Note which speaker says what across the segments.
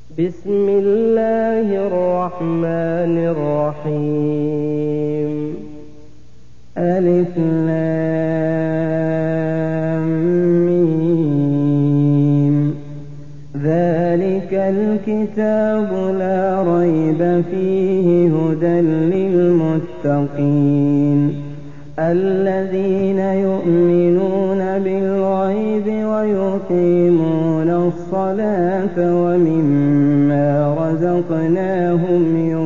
Speaker 1: بسم الله الرحمن الرحيم. ألف لام ميم. ذلك الكتاب لا ريب فيه هدى للمتقين الذين يؤمنون بالغيب ويقيمون الصلاة ومما رزقناهم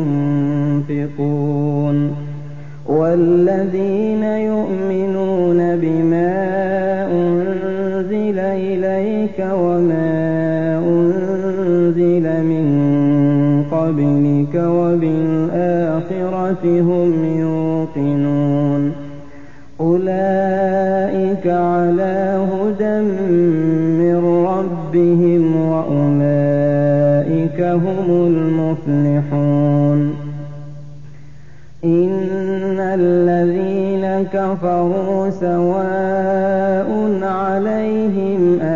Speaker 1: ينفقون والذين يؤمنون بما أنزل إليك وما أنزل من قبلك وبالآخرة هم يوقنون أولئك على هدى من ربهم وأولئك هم المفلحون. إن الذين كفروا سواء عليهم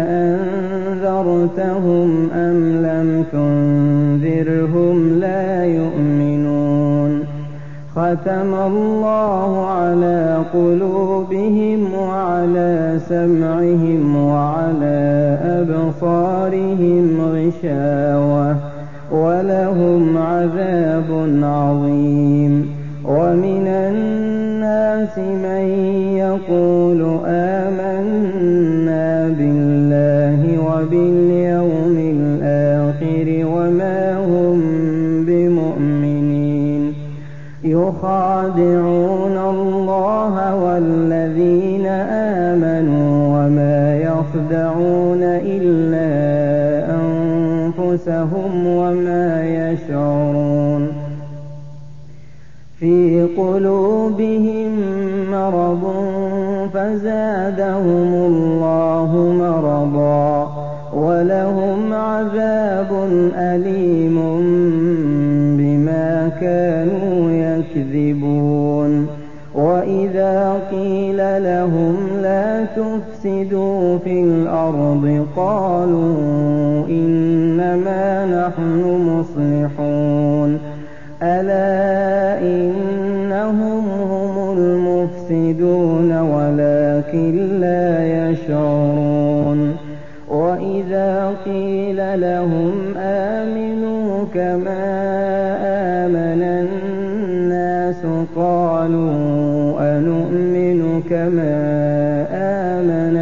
Speaker 1: أأنذرتهم أم لم تنذرهم لا يؤمنون ختم الله على قلوبهم وعلى سمعهم وعلى أبصارهم غشاوة ولهم عذاب عظيم. ومن الناس من يقول آمنا بالله وباليوم الآخر وما هم بمؤمنين يخادعون الله والذين آمنوا وما يخدعون إلا أنفسهم وما يشعرون. في قلوبهم مرض فزادهم الله مرضا ولهم عذاب أليم بما كانوا يكذبون. وإذا قيل لهم لا تفسدوا في الأرض قالوا إنما نحن مصلحون ألا إنهم هم المفسدون ولكن لا يشعرون. وإذا قيل لهم آمنوا كما آمن الناس قالوا أنؤمن كما آمن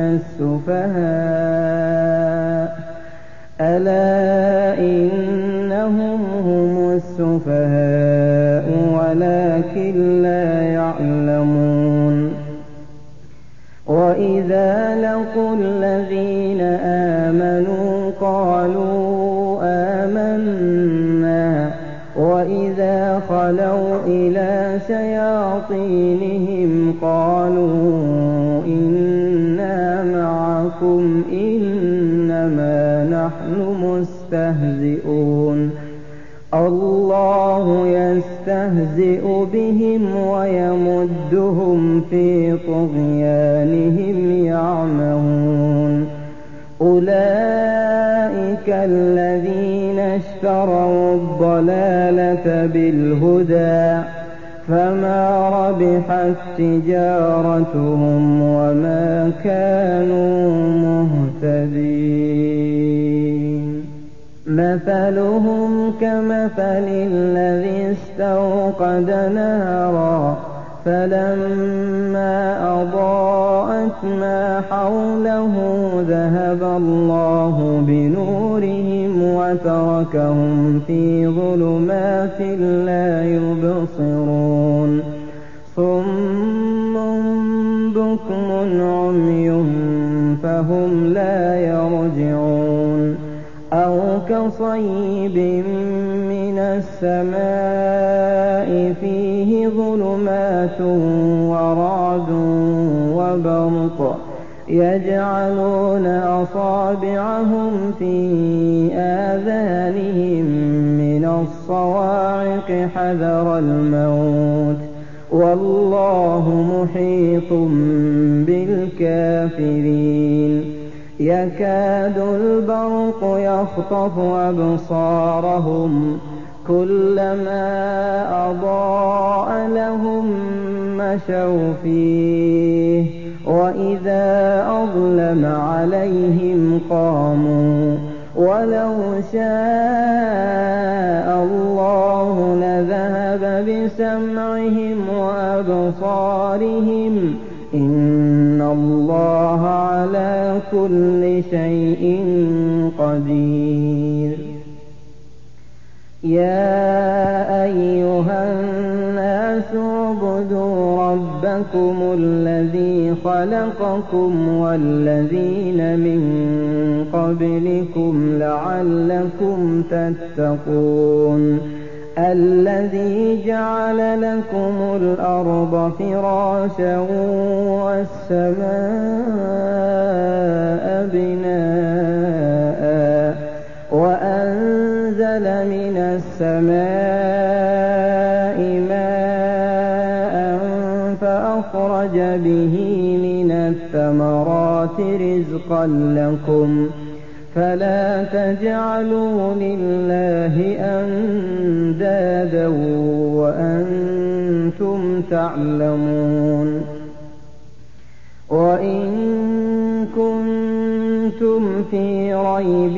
Speaker 1: السفهاء ألا إنهم هم السفهاء ولكن لا يعلمون. وإذا لقوا الذين آمنوا قالوا آمنا وإذا خلوا إلى شياطينهم قالوا إنا معكم إنما نحن مستهزئون. الله يستهزئ بهم ويمدهم في طغيانهم يعمهون. أولئك الذين اشتروا الضلالة بالهدى فما ربحت تجارتهم وما كانوا مهتدين. مثلهم كمثل الذي استوقد نارا فلما أضاءت ما حوله ذهب الله بنورهم وتركهم في ظلمات لا يبصرون. صم بكم عمي فهم لا يرجعون. أو كصيب من السماء فيه ظلمات ورعد وبرق يجعلون أصابعهم في آذانهم من الصواعق حذر الموت والله محيط بالكافرين. يكاد البرق يخطف أبصارهم كلما أضاء لهم مشوا فيه وإذا أظلم عليهم قاموا ولو شاء الله لذهب بسمعهم وأبصارهم إن الله على كل شيء قدير. يا أيها الناس اعبدوا ربكم الذي خلقكم والذين من قبلكم لعلكم تتقون الذي جعل لكم الأرض فراشا والسماء بناء وأنزل من السماء ماء فأخرج به من الثمرات رزقا لكم فلا تجعلوا لله أندادا وأنتم تعلمون. وإن كنتم في ريب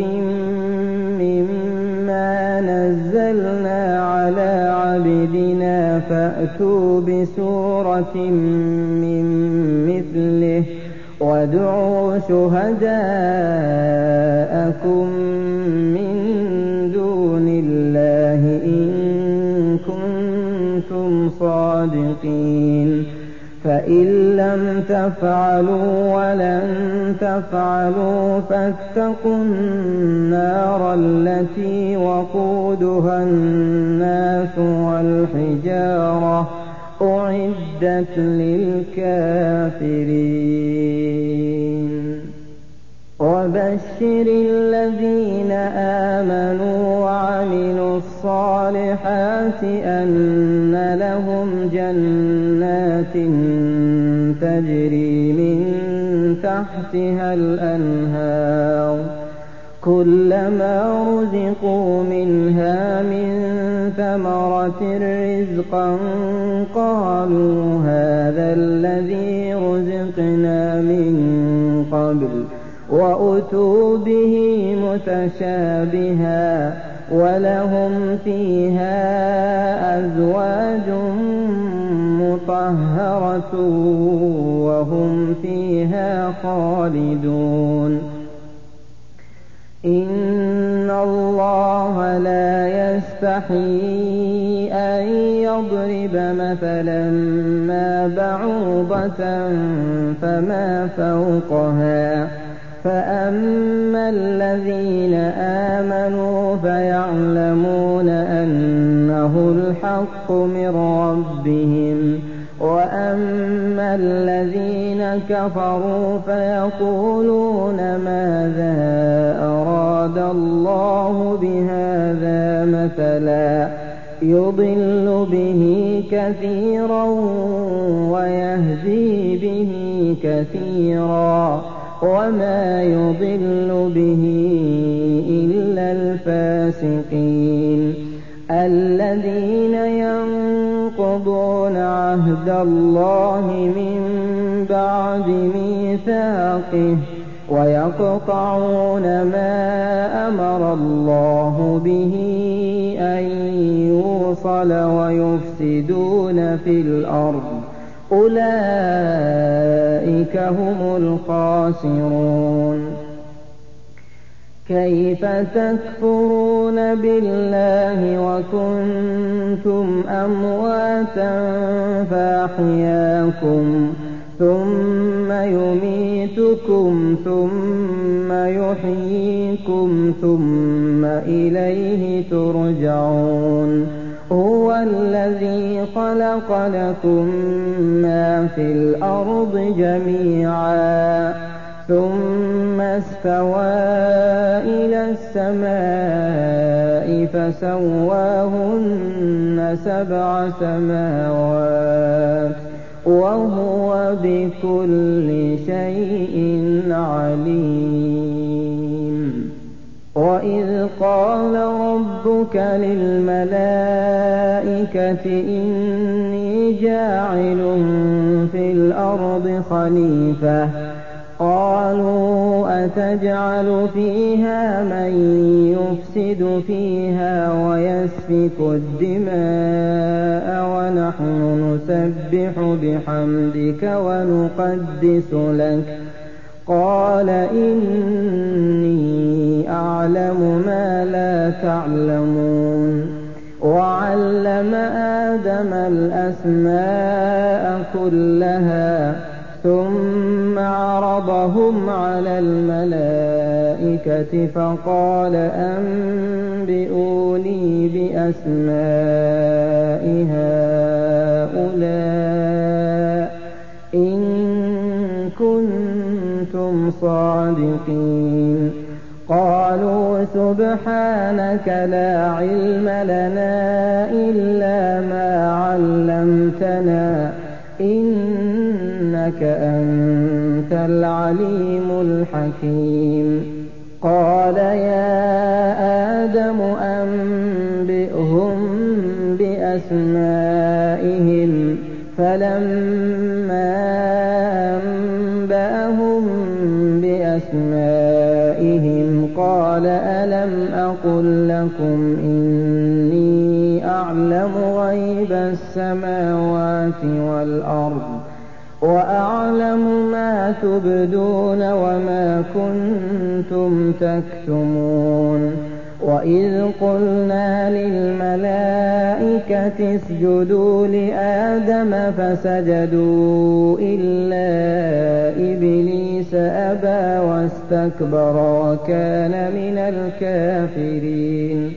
Speaker 1: مما نزلنا على عبدنا فأتوا بسورة من مثله وادعوا شهداءكم من دون الله إن كنتم صادقين فإن لم تفعلوا ولن تفعلوا فاتقوا النار التي وقودها الناس والحجارة أعدت للكافرين. وبشر الذين آمنوا وعملوا الصالحات أن لهم جنات تجري من تحتها الأنهار كلما رزقوا منها من ثمرة رزقا قالوا هذا الذي رزقنا من قبل وأتوا به متشابها ولهم فيها أزواج مطهرة وهم فيها خالدون. إن الله لا يستحيي أن يضرب مثلا ما بعوضة فما فوقها فأما الذين آمنوا فيعلمون أنه الحق من ربهم وأما الذين كفروا فيقولون ماذا أراد الله بهذا مثلا يضل به كثيرا ويهدي به كثيرا وما يضل به إلا الفاسقين الذين ينقضون عهد الله من بعد ميثاقه ويقطعون ما أمر الله به أن يوصل ويفسدون في الأرض أولئك هم الخاسرون. كيف تكفرون بالله وكنتم أمواتا فأحياكم ثم يميتكم ثم يحييكم ثم إليه ترجعون. هو الذي خلق لكم ما في الأرض جميعا ثم استوى إلى السماء فسواهن 7 سماوات وهو بكل شيء عليم. وإذ قال ربك للملائكة إني جاعل في الأرض خليفة قالوا أتجعل فيها من يفسد فيها ويسفك الدماء ونحن نسبح بحمدك ونقدس لك قال إني أعلم ما لا تعلمون وعلم آدم الأسماء كلها ثم عرضهم على الملائكة فقال أنبئوني بأسماء هؤلاء إن كنتم صادقين قالوا سبحانك لا علم لنا إلا ما علمتنا إنك أنت العليم الحكيم قال يا آدم أنبئهم بأسمائهم فلما أنبأهم بأسمائهم قال ألم أقل لكم إني أعلم غيب السماوات والأرض وأعلم ما تبدون وما كنتم تكتمون وإذ قلنا للملائكة اسجدوا لآدم فسجدوا إلا إبليس أبى واستكبر وكان من الكافرين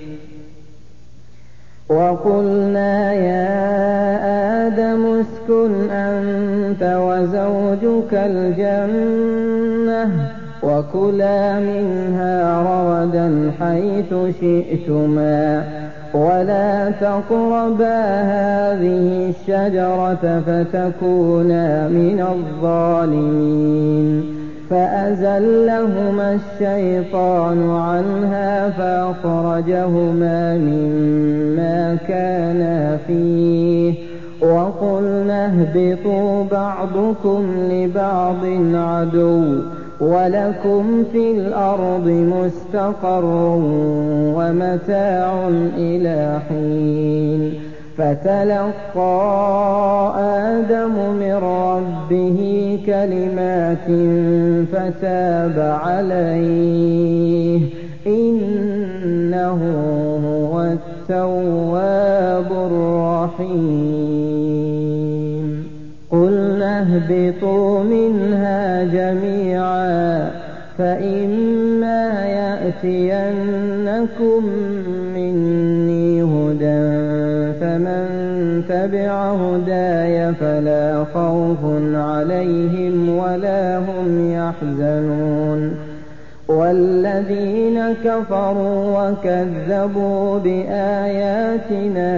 Speaker 1: وقلنا يا آدم اسكن أنت وزوجك الجنة وكلا منها رغدا حيث شئتما ولا تقربا هذه الشجرة فتكونا من الظالمين فأزلهما الشيطان عنها فأخرجهما مما كانا فيه وقلنا اهبطوا بعضكم لبعض عدو ولكم في الأرض مستقر ومتاع إلى حين فتلقى آدم من ربه كلمات فتاب عليه إنه هو التواب الرحيم قلنا اهبطوا منها جميعا فإما يأتينكم مني هدى فمن تبع هداي فلا خوف عليهم ولا هم يحزنون والذين كفروا وكذبوا بآياتنا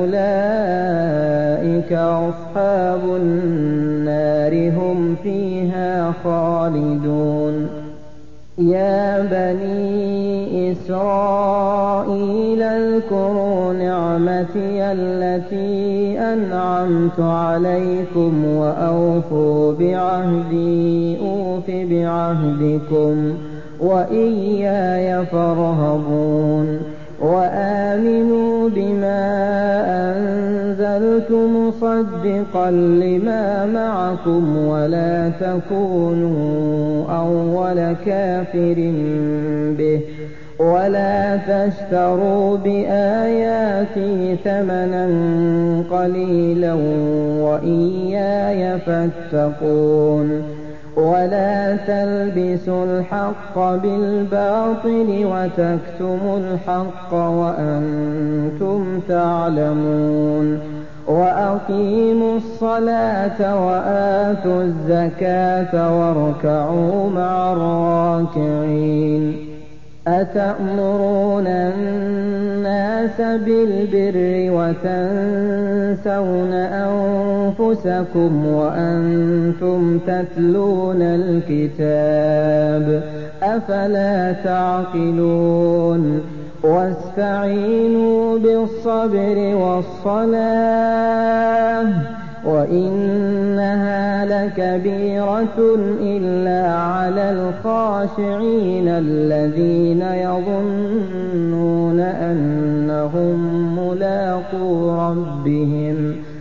Speaker 1: أولئك أصحاب النار هم فيها خالدون يا بني إسرائيل اذكروا نعمتي التي أنعمت عليكم وأوفوا بعهدي أوف بعهدكم وإياي فارهبون وآمنوا بما أنزلت مصدقا لما معكم ولا تكونوا أول كافر به ولا تشتروا بآياتي ثمنا قليلا وإياي فاتقون ولا تلبسوا الحق بالباطل وتكتموا الحق وأنتم تعلمون وأقيموا الصلاة وآتوا الزكاة واركعوا مع الراكعين أتأمرون الناس النَّاسَ بِالْبِرِّ وَتَنْسَوْنَ أَنفُسَكُمْ وَأَنْتُمْ تَتْلُونَ الْكِتَابَ أَفَلَا تَعْقِلُونَ وَاسْتَعِينُوا بِالصَّبْرِ وَالصَّلَاةِ وَإِنَّهَا لَكَبِيرَةٌ إِلَّا عَلَى الْخَاشِعِينَ الَّذِينَ يَظُنُّونَ أَنَّهُم مُّلَاقُو رَبِّهِمْ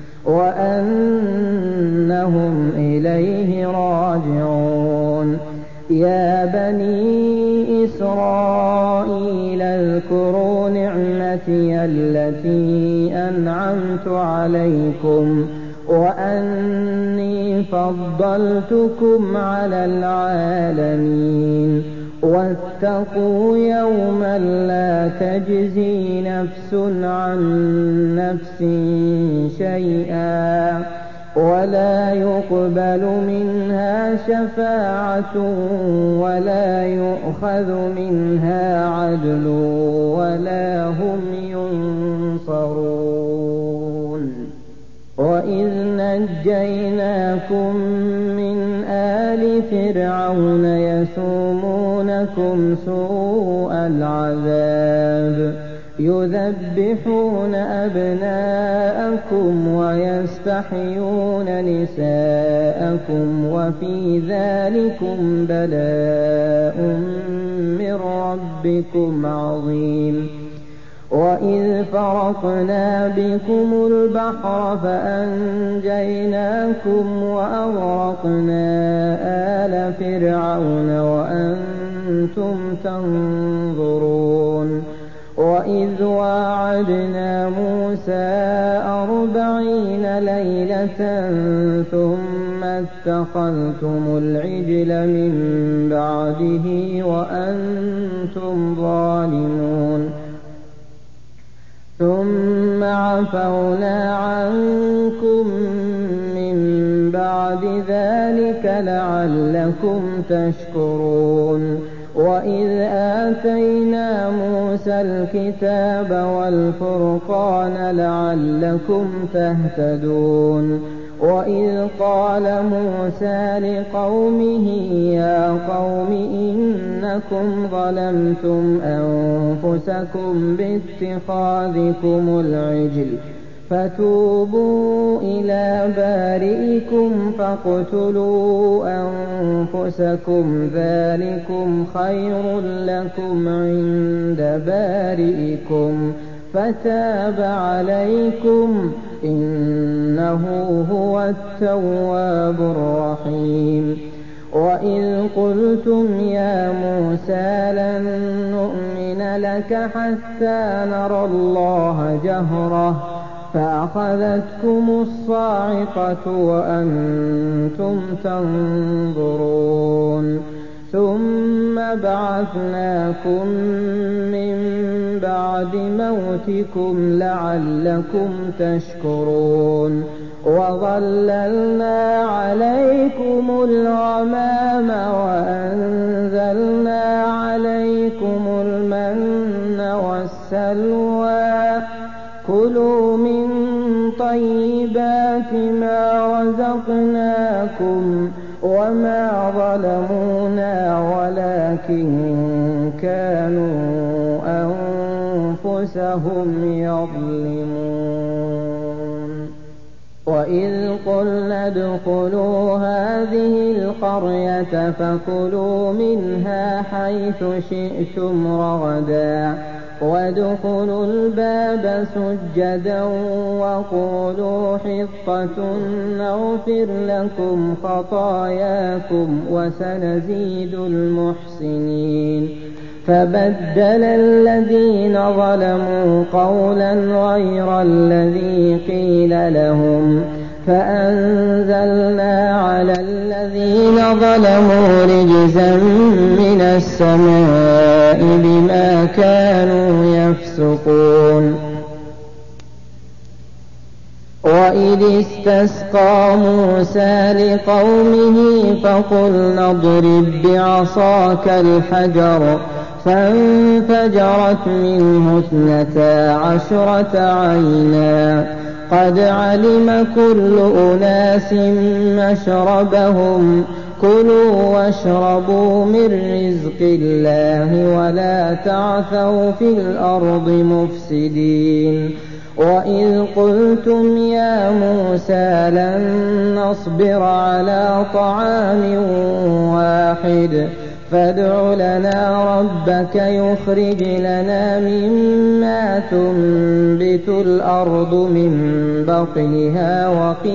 Speaker 1: وَأَنَّهُمْ إِلَيْهِ راجعون يا بني إسرائيل اذكروا نعمتي التي أنعمت عليكم وأني فضلتكم على العالمين واتقوا يوما لا تجزي نفس عن نفس شيئا ولا يقبل منها شفاعة ولا يؤخذ منها عدل ولا هم ينصرون وإذ نجيناكم من آل فرعون يسومونكم سوء العذاب يذبحون أبناءكم ويستحيون نساءكم وفي ذلكم بلاء من ربكم عظيم وإذ فرقنا بكم البحر فأنجيناكم وأغرقنا آل فرعون وأنتم تنظرون وإذ واعدنا موسى 40 ليلة ثم اتخذتم العجل من بعده وأنتم ظالمون ثم عفونا عنكم من بعد ذلك لعلكم تشكرون وإذ آتينا موسى الكتاب والفرقان لعلكم تهتدون وإذ قال موسى لقومه يا قوم إنكم ظلمتم أنفسكم باتخاذكم العجل فتوبوا إلى بارئكم فاقتلوا أنفسكم ذلكم خير لكم عند بارئكم فتاب عليكم إنه هو التواب الرحيم وإذ قلتم يا موسى لن نؤمن لك حتى نرى الله جهرة فأخذتكم الصاعقة وأنتم تنظرون ثم بعثناكم من بعد موتكم لعلكم تشكرون وظللنا عليكم الغمام وأنزلنا عليكم المن والسلوى كلوا من طيبات ما رزقناكم وما ظلمونا ولكن كانوا أنفسهم يظلمون وإذ قلنا ادخلوا هذه القرية فكلوا منها حيث شئتم رغدا وادخلوا الباب سجدا وقولوا حطة نغفر لكم خطاياكم وسنزيد المحسنين فبدل الذين ظلموا قولا غير الذي قيل لهم فأنزلنا على الذين ظلموا رجزا من السماء بما كانوا يفسقون وإذ استسقى موسى لقومه فقلنا اضرب بعصاك الحجر فانفجرت منه 12 عينا قد علم كل أناس مشربهم كلوا واشربوا من رزق الله ولا تعثوا في الأرض مفسدين وإذ قلتم يا موسى لن نصبر على طعام واحد فادع لنا ربك يخرج لنا مما تنبت الأرض من بقلها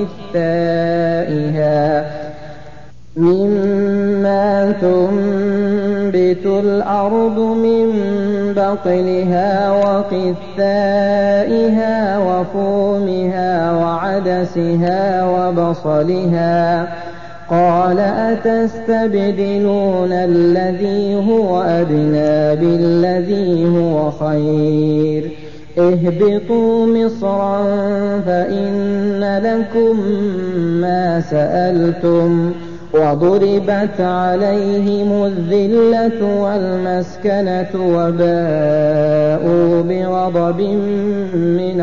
Speaker 1: وقثائها وفومها وعدسها وبصلها قال أتستبدلون الذي هو أدنى بالذي هو خير اهبطوا مصرا فإن لكم ما سألتم وضربت عليهم الذلة والمسكنة وباءوا بغضب من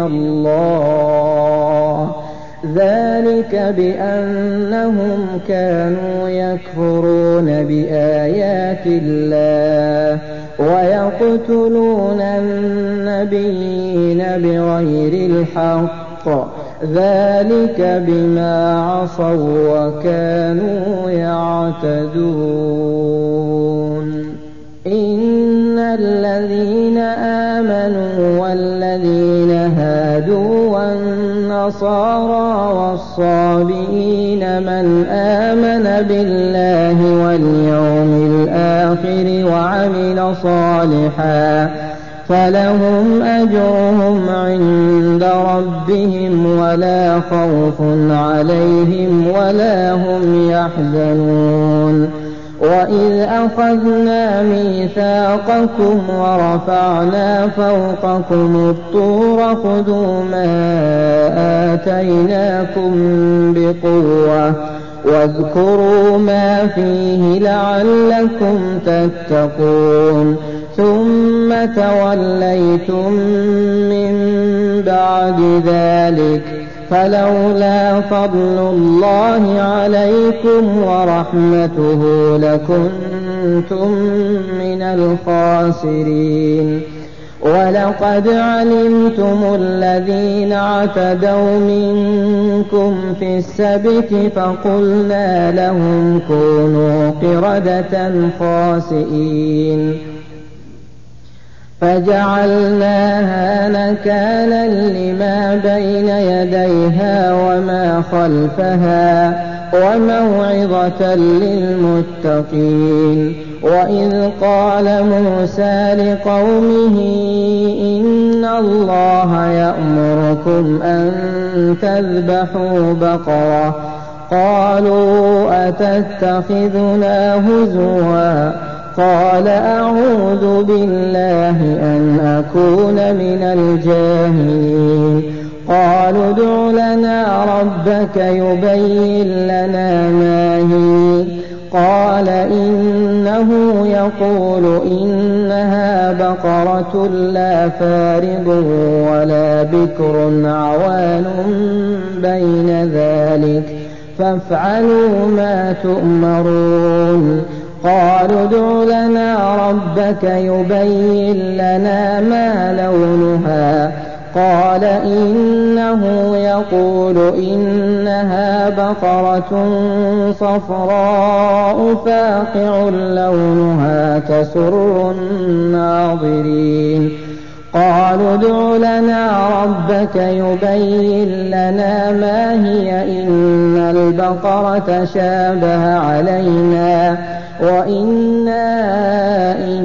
Speaker 1: الله ذلك بأنهم كانوا يكفرون بآيات الله ويقتلون النبيين بغير الحق ذلك بما عصوا وكانوا يعتدون إن الذين آمنوا والذين هادوا والنصارى والصابئين من آمن بالله واليوم الآخر وعمل صالحا فلهم أجرهم عند ربهم ولا خوف عليهم ولا هم يحزنون وإذ أخذنا ميثاقكم ورفعنا فوقكم الطور خذوا ما آتيناكم بقوة واذكروا ما فيه لعلكم تتقون ثم توليتم من بعد ذلك فلولا فضل الله عليكم ورحمته لكنتم من الخاسرين ولقد علمتم الذين اعتدوا منكم في السبت فقلنا لهم كونوا قردة خاسئين فجعلناها نكالا لما بين يديها وما خلفها وموعظة للمتقين وإذ قال موسى لقومه إن الله يأمركم أن تذبحوا بقرة قالوا أتتخذنا هزوا قال أعوذ بالله أن أكون من الجاهلين قالوا ادع لنا ربك يبين لنا ما هي قال إنه يقول إنها بقرة لا فارض ولا بكر عوان بين ذلك فافعلوا ما تؤمرون قالوا ادع لنا ربك يبين لنا ما لونها قال إنه يقول إنها بقرة صفراء فاقع لونها تسر الناظرين قالوا ادع لنا ربك يبين لنا ما هي إن البقرة شابه علينا وإنا إن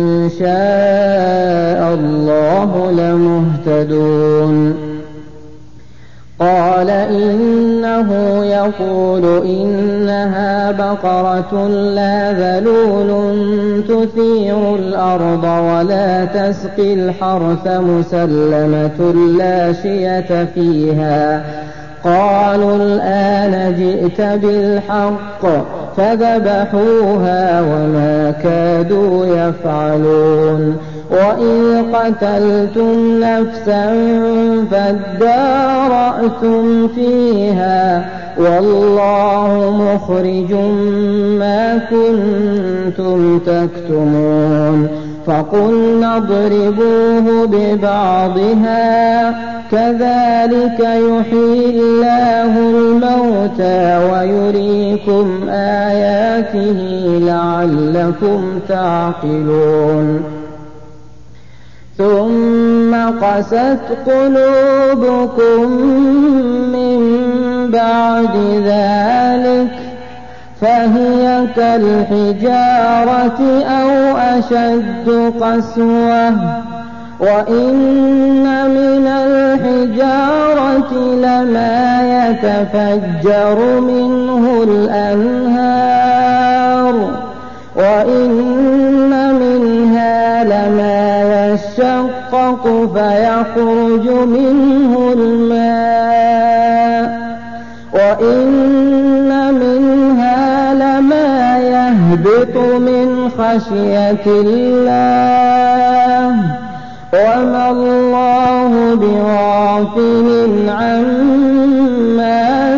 Speaker 1: شاء الله لمهتدون قال إنه يقول إنها بقرة لا ذلول تثير الأرض ولا تسقي الحرث مسلمة لا شية فيها قالوا الآن جئت بالحق فذبحوها وما كادوا يفعلون وإذ قتلتم نفسا فادارأتم فيها والله مخرج ما كنتم تكتمون فقلنا اضربوه ببعضها كذلك يحيي الله الموتى ويريكم آياته لعلكم تعقلون ثم قست قلوبكم من بعد ذلك فهي كالحجارة أو أشد قسوة وإن من الحجارة لما يتفجر منه الأنهار وإن منها لما يشقق فيخرج منه الماء وإن منها لما يهبط من خشية الله وما الله بغافل عما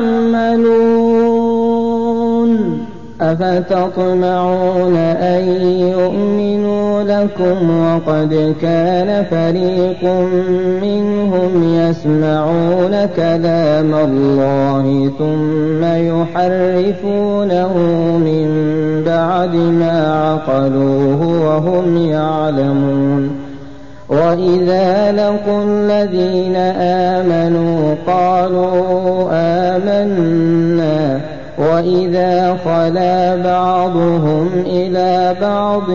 Speaker 1: تعملون أفتطمعون أن يؤمنوا لكم وقد كان فريق منهم يسمعون كلام الله ثم يحرفونه من بعد ما عقلوه وهم يعلمون وإذا لقوا الذين آمنوا قالوا آمنا وإذا خلا بعضهم إلى بعض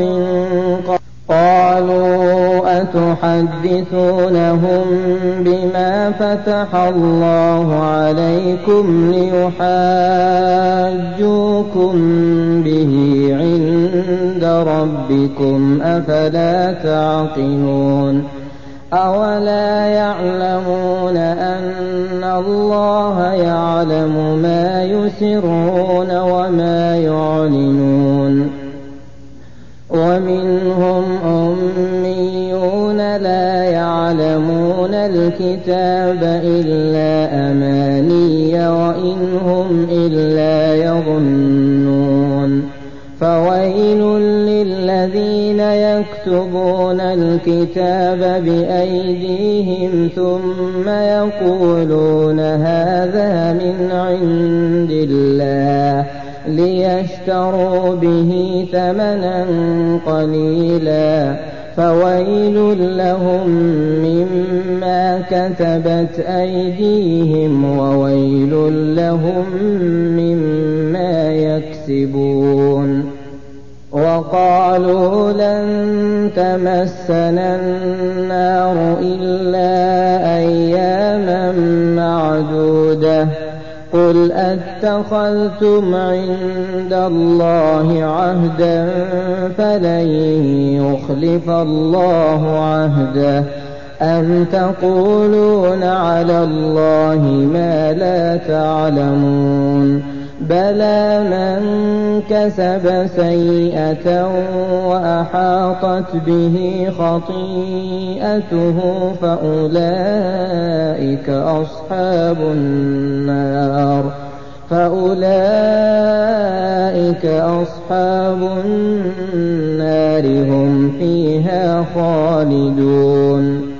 Speaker 1: قالوا أتحدثونهم بما فتح الله عليكم ليحاجوكم به عند ربكم أفلا تعقلون أولا يعلمون أن الله يعلم ما يسرون وما يعلنون ومنهم أميون لا يعلمون الكتاب إلا أماني وإن هم إلا يظنون فويل للذين يكتبون الكتاب بأيديهم ثم يقولون هذا من عند الله ليشتروا به ثمنا قليلا فويل لهم مما كتبت أيديهم وويل لهم مما يكسبون وقالوا لن تمسنا النار إلا أياما معدودة قل أتخذتم عند الله عهدا فلن يخلف الله عهده أم تقولون على الله ما لا تعلمون بلى من كسب سيئة وأحاطت به خطيئته فأولئك أصحاب النار هم فيها خالدون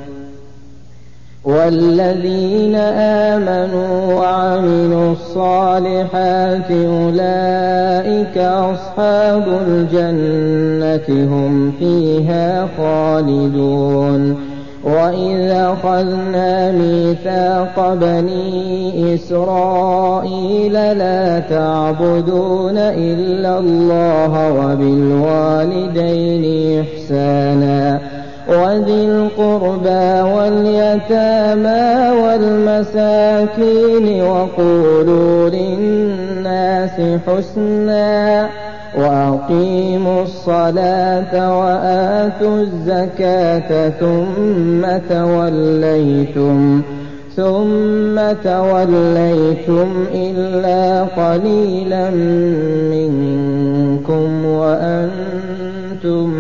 Speaker 1: والذين آمنوا وعملوا الصالحات أولئك أصحاب الجنة هم فيها خالدون وإذا أخذنا ميثاق بني إسرائيل لا تعبدون إلا الله وبالوالدين إحسانا وذي القربى واليتامى والمساكين وقولوا للناس حسنا وأقيموا الصلاة وآتوا الزكاة ثم توليتم إلا قليلا منكم وأنتم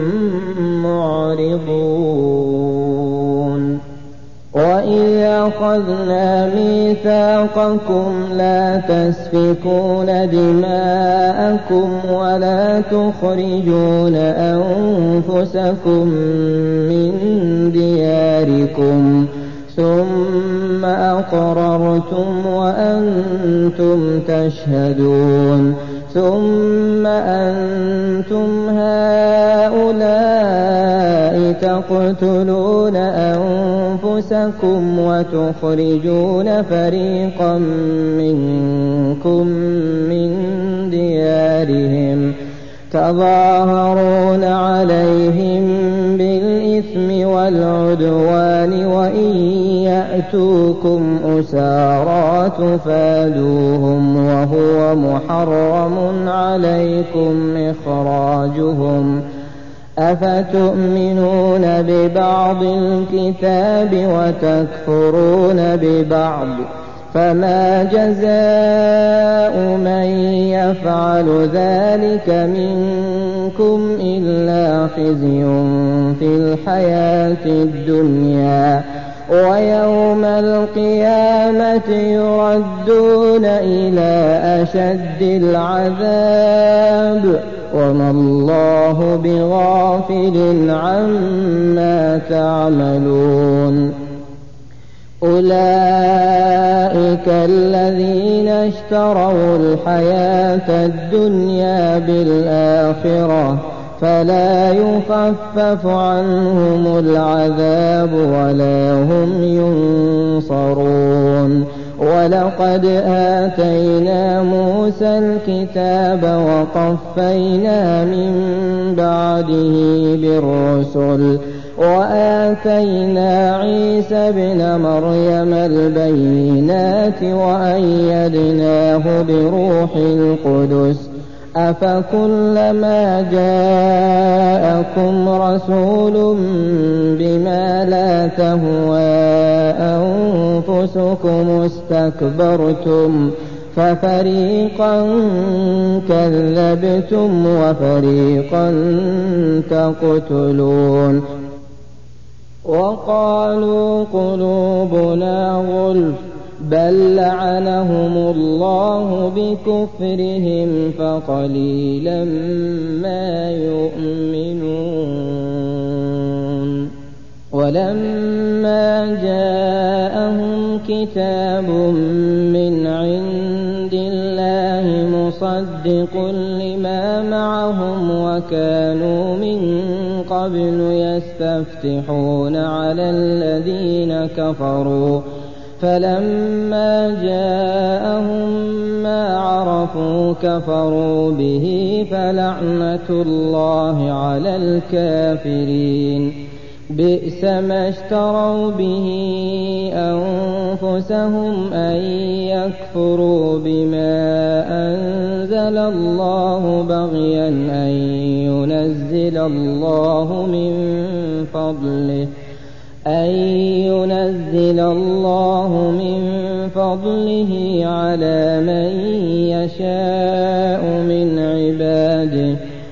Speaker 1: معرضون وإذ أخذنا ميثاقكم لا تسفكون دماءكم ولا تخرجون أنفسكم من دياركم ثم أقررتم وأنتم تشهدون ثم أنتم هؤلاء تقتلون أنفسكم وتخرجون فريقا منكم من ديارهم تظاهرون عليهم بالإثم والعدوان وإن يأتوكم أسارى تفادوهم وهو محرم عليكم إخراجهم أفتؤمنون ببعض الكتاب وتكفرون ببعض فما جزاء من يفعل ذلك منكم إلا خزي في الحياة الدنيا ويوم القيامة يردون إلى أشد العذاب وما الله بغافل عما تعملون أولئك الذين اشتروا الحياة الدنيا بالآخرة فلا يخفف عنهم العذاب ولا هم ينصرون ولقد آتينا موسى الكتاب وقفينا من بعده بالرسل وآتينا عيسى ابن مريم البينات وأيدناه بروح القدس أفكلما جاءكم رسول بما لا تهوى أنفسكم استكبرتم ففريقا كذبتم وفريقا تقتلون وقالوا قلوبنا غلف بل لعنهم الله بكفرهم فقليلا ما يؤمنون ولما جاءهم كتاب من عند الله مصدق لما معهم وكانوا من قبل يستفتحون على الذين كفروا فلما جاءهم ما عرفوا كفروا به فلعنة الله على الكافرين بئس ما اشتروا به أنفسهم أن يكفروا بما أنزل الله بغيا أن ينزل الله من فضله على من يشاء من عباده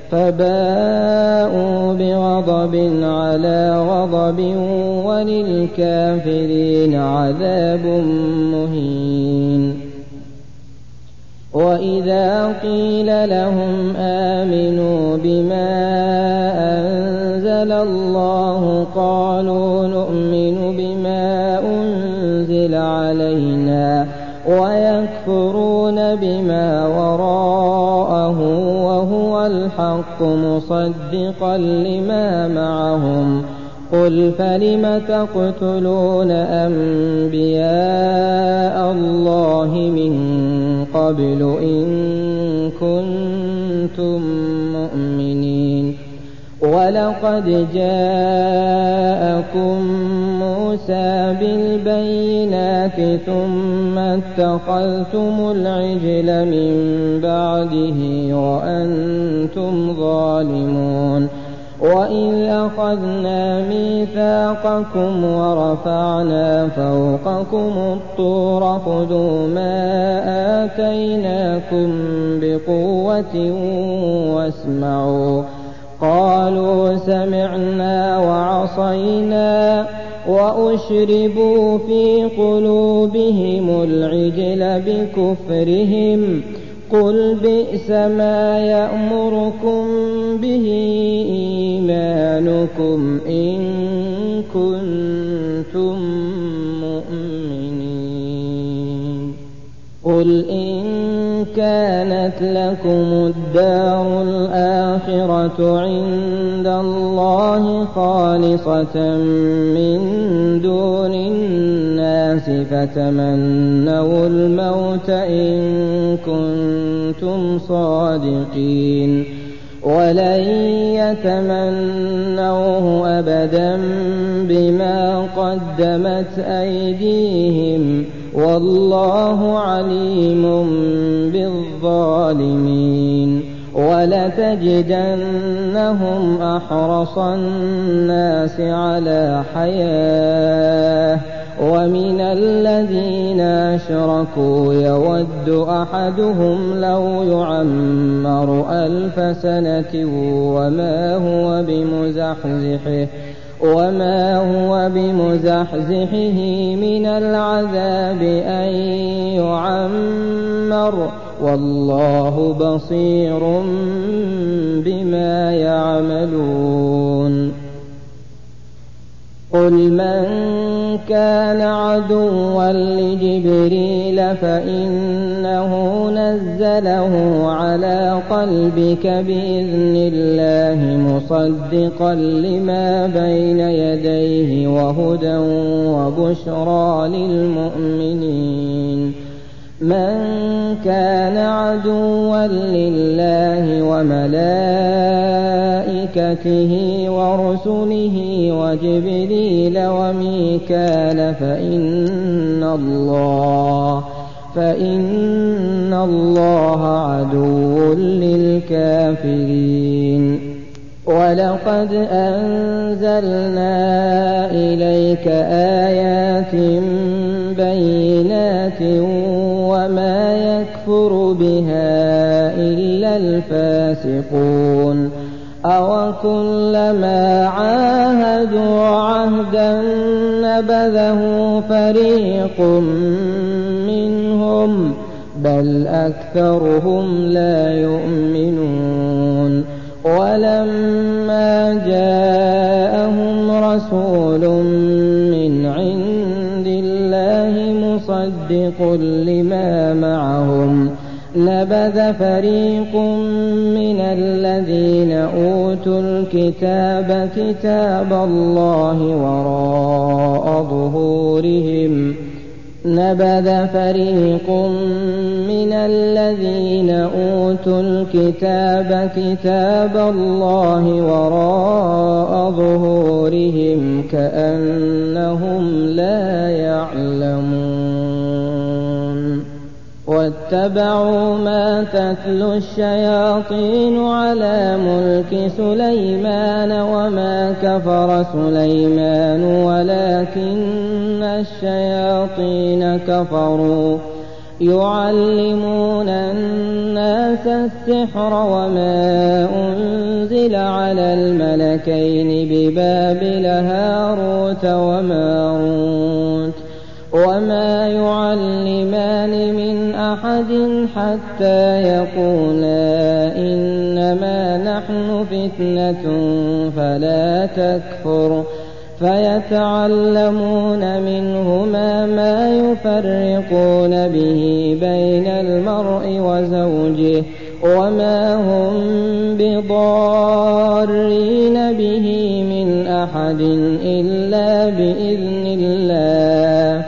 Speaker 1: فباءوا بغضب على غضب وللكافرين عذاب مهين وإذا قيل لهم آمنوا بما أنزل الله قالوا نؤمن بما أنزل علينا ويكفرون بما وراءه وهو الحق مصدقا لما معهم قل فلم تقتلون أنبياء الله من قبل إن كنتم مؤمنين ولقد جاءكم موسى بالبينات ثم اتخذتم العجل من بعده وأنتم ظالمون وإذ أخذنا ميثاقكم ورفعنا فوقكم الطور خذوا ما آتيناكم بقوة واسمعوا قالوا سمعنا وعصينا وأشربوا في قلوبهم العجل بكفرهم قل بئس ما يأمركم به إيمانكم إن كنتم مؤمنين قل إن كانت لكم الدار الآخرة عند الله خالصة من دون الناس فتمنوا الموت إن كنتم صادقين ولن يتمنوه أبدا بما قدمت أيديهم والله عليم بالظالمين ولتجدنهم أحرص الناس على حياة ومن الذين أشركوا يود أحدهم لو يعمر 1000 سنة وما هو بمزحزحه من العذاب أن يعمر والله بصير بما يعملون قل من كان عدوا لجبريل فإنه نزله على قلبك بإذن الله مصدقا لما بين يديه وهدى وبشرى للمؤمنين من كان عدوا لله وملائكته ورسله وجبريل وميكال فإن الله عدو للكافرين ولقد أنزلنا إليك آيات بينات وما يكفر بها إلا الفاسقون أوكلما عاهدوا عهدا نبذه فريق منهم بل أكثرهم لا يؤمنون ولما جاءهم رسول من عند الله مصدق لما معهم نبذ فريق من الذين أوتوا الكتاب كتاب الله وراء ظهورهم نبذ فريق من الذين أوتوا الكتاب كتاب الله وراء ظهورهم كأنهم لا يعلمون واتبعوا ما تتلو الشياطين على ملك سليمان وما كفر سليمان ولكن الشياطين كفروا يعلمون الناس السحر وما أنزل على الملكين ببابل هاروت وماروت وما يعلمان من أحد حتى يقولا إنما نحن فتنة فلا تكفر فيتعلمون منهما ما يفرقون به بين المرء وزوجه وما هم بضارين به من أحد إلا بإذن الله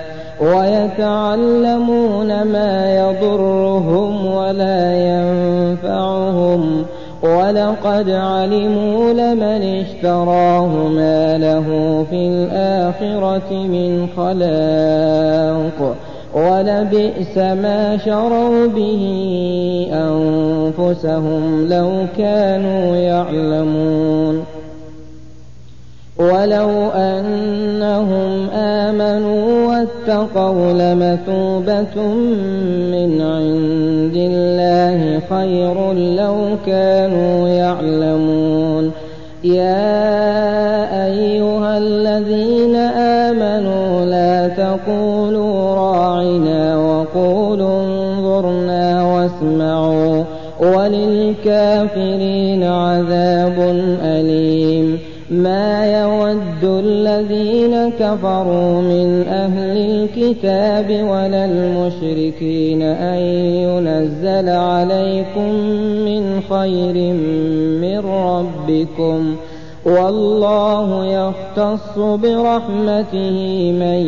Speaker 1: ويتعلمون ما يضرهم ولا ينفعهم ولقد علموا لمن اشتراه ما له في الآخرة من خلاق ولبئس ما شروا به أنفسهم لو كانوا يعلمون ولو أنهم آمنوا واتقوا لمثوبة من عند الله خير لو كانوا يعلمون. يا أيها الذين آمنوا لا تقولوا راعنا وقولوا انظرنا واسمعوا وللكافرين عذاب أليم. ما يود الذين كفروا من أهل الكتاب ولا المشركين أن ينزل عليكم من خير من ربكم والله يختص برحمته من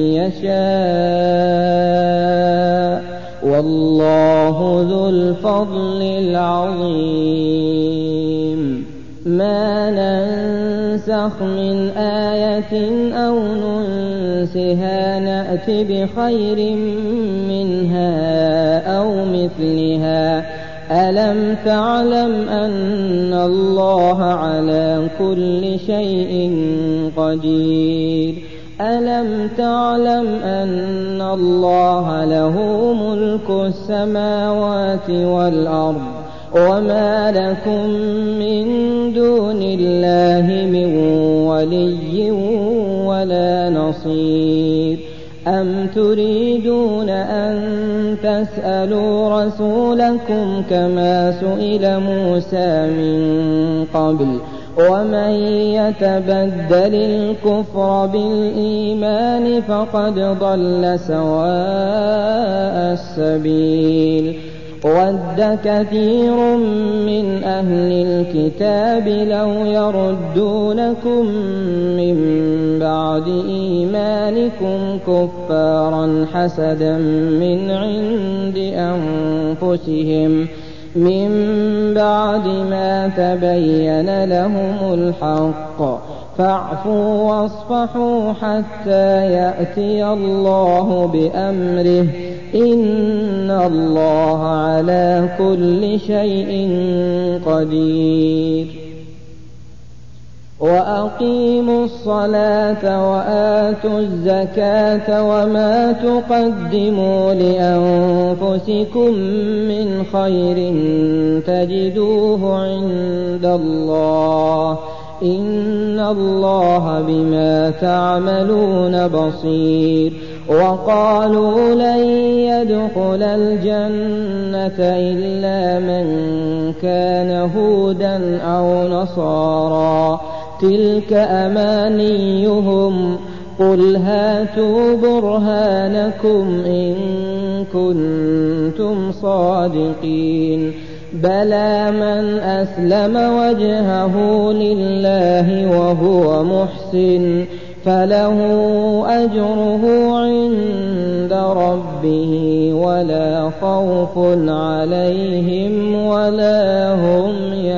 Speaker 1: يشاء والله ذو الفضل العظيم. ما ننسخ من آية أو ننسها نأت بخير منها أو مثلها. ألم تعلم أن الله على كل شيء قدير؟ ألم تعلم أن الله له ملك السماوات والأرض وما لكم من دون الله من ولي ولا نصير؟ أم تريدون أن تسألوا رسولكم كما سئل موسى من قبل ومن يتبدل الكفر بالإيمان فقد ضل سواء السبيل. وَدَّ كَثِيرٌ مِّنْ أَهْلِ الْكِتَابِ لَوْ يَرُدُّونَكُم مِّن بَعْدِ إِيمَانِكُمْ كُفَّارًا حَسَدًا مِّنْ عِندِ أَنفُسِهِمْ مِن بَعْدِ مَا تَبَيَّنَ لَهُمُ الْحَقُّ فَاعْفُوا وَاصْفَحُوا حَتَّىٰ يَأْتِيَ اللَّهُ بِأَمْرِهِ إِنَّ اللَّهَ عَلَىٰ كُلِّ شَيْءٍ قَدِيرٌ. وَأَقِيمُوا الصَّلَاةَ وَآتُوا الزَّكَاةَ وَمَا تُقَدِّمُوا لِأَنفُسِكُم مِّنْ خَيْرٍ تَجِدُوهُ عِندَ اللَّهِ إِنَّ اللَّهَ بِمَا تَعْمَلُونَ بَصِيرٌ. وَقَالُوا لَن يَدْخُلَ الْجَنَّةَ إِلَّا مَن كَانَ هُودًا أَوْ نَصَارَىٰ تِلْكَ أَمَانِيُّهُمْ قُلْ هَاتُوا بُرْهَانَكُمْ إِن كُنتُمْ صَادِقِينَ. بَلَىٰ مَنْ أَسْلَمَ وَجْهَهُ لِلَّهِ وَهُوَ مُحْسِنٌ فَلَهُ أَجْرُهُ عِندَ رَبِّهِ وَلَا خَوْفٌ عَلَيْهِمْ وَلَا هُمْ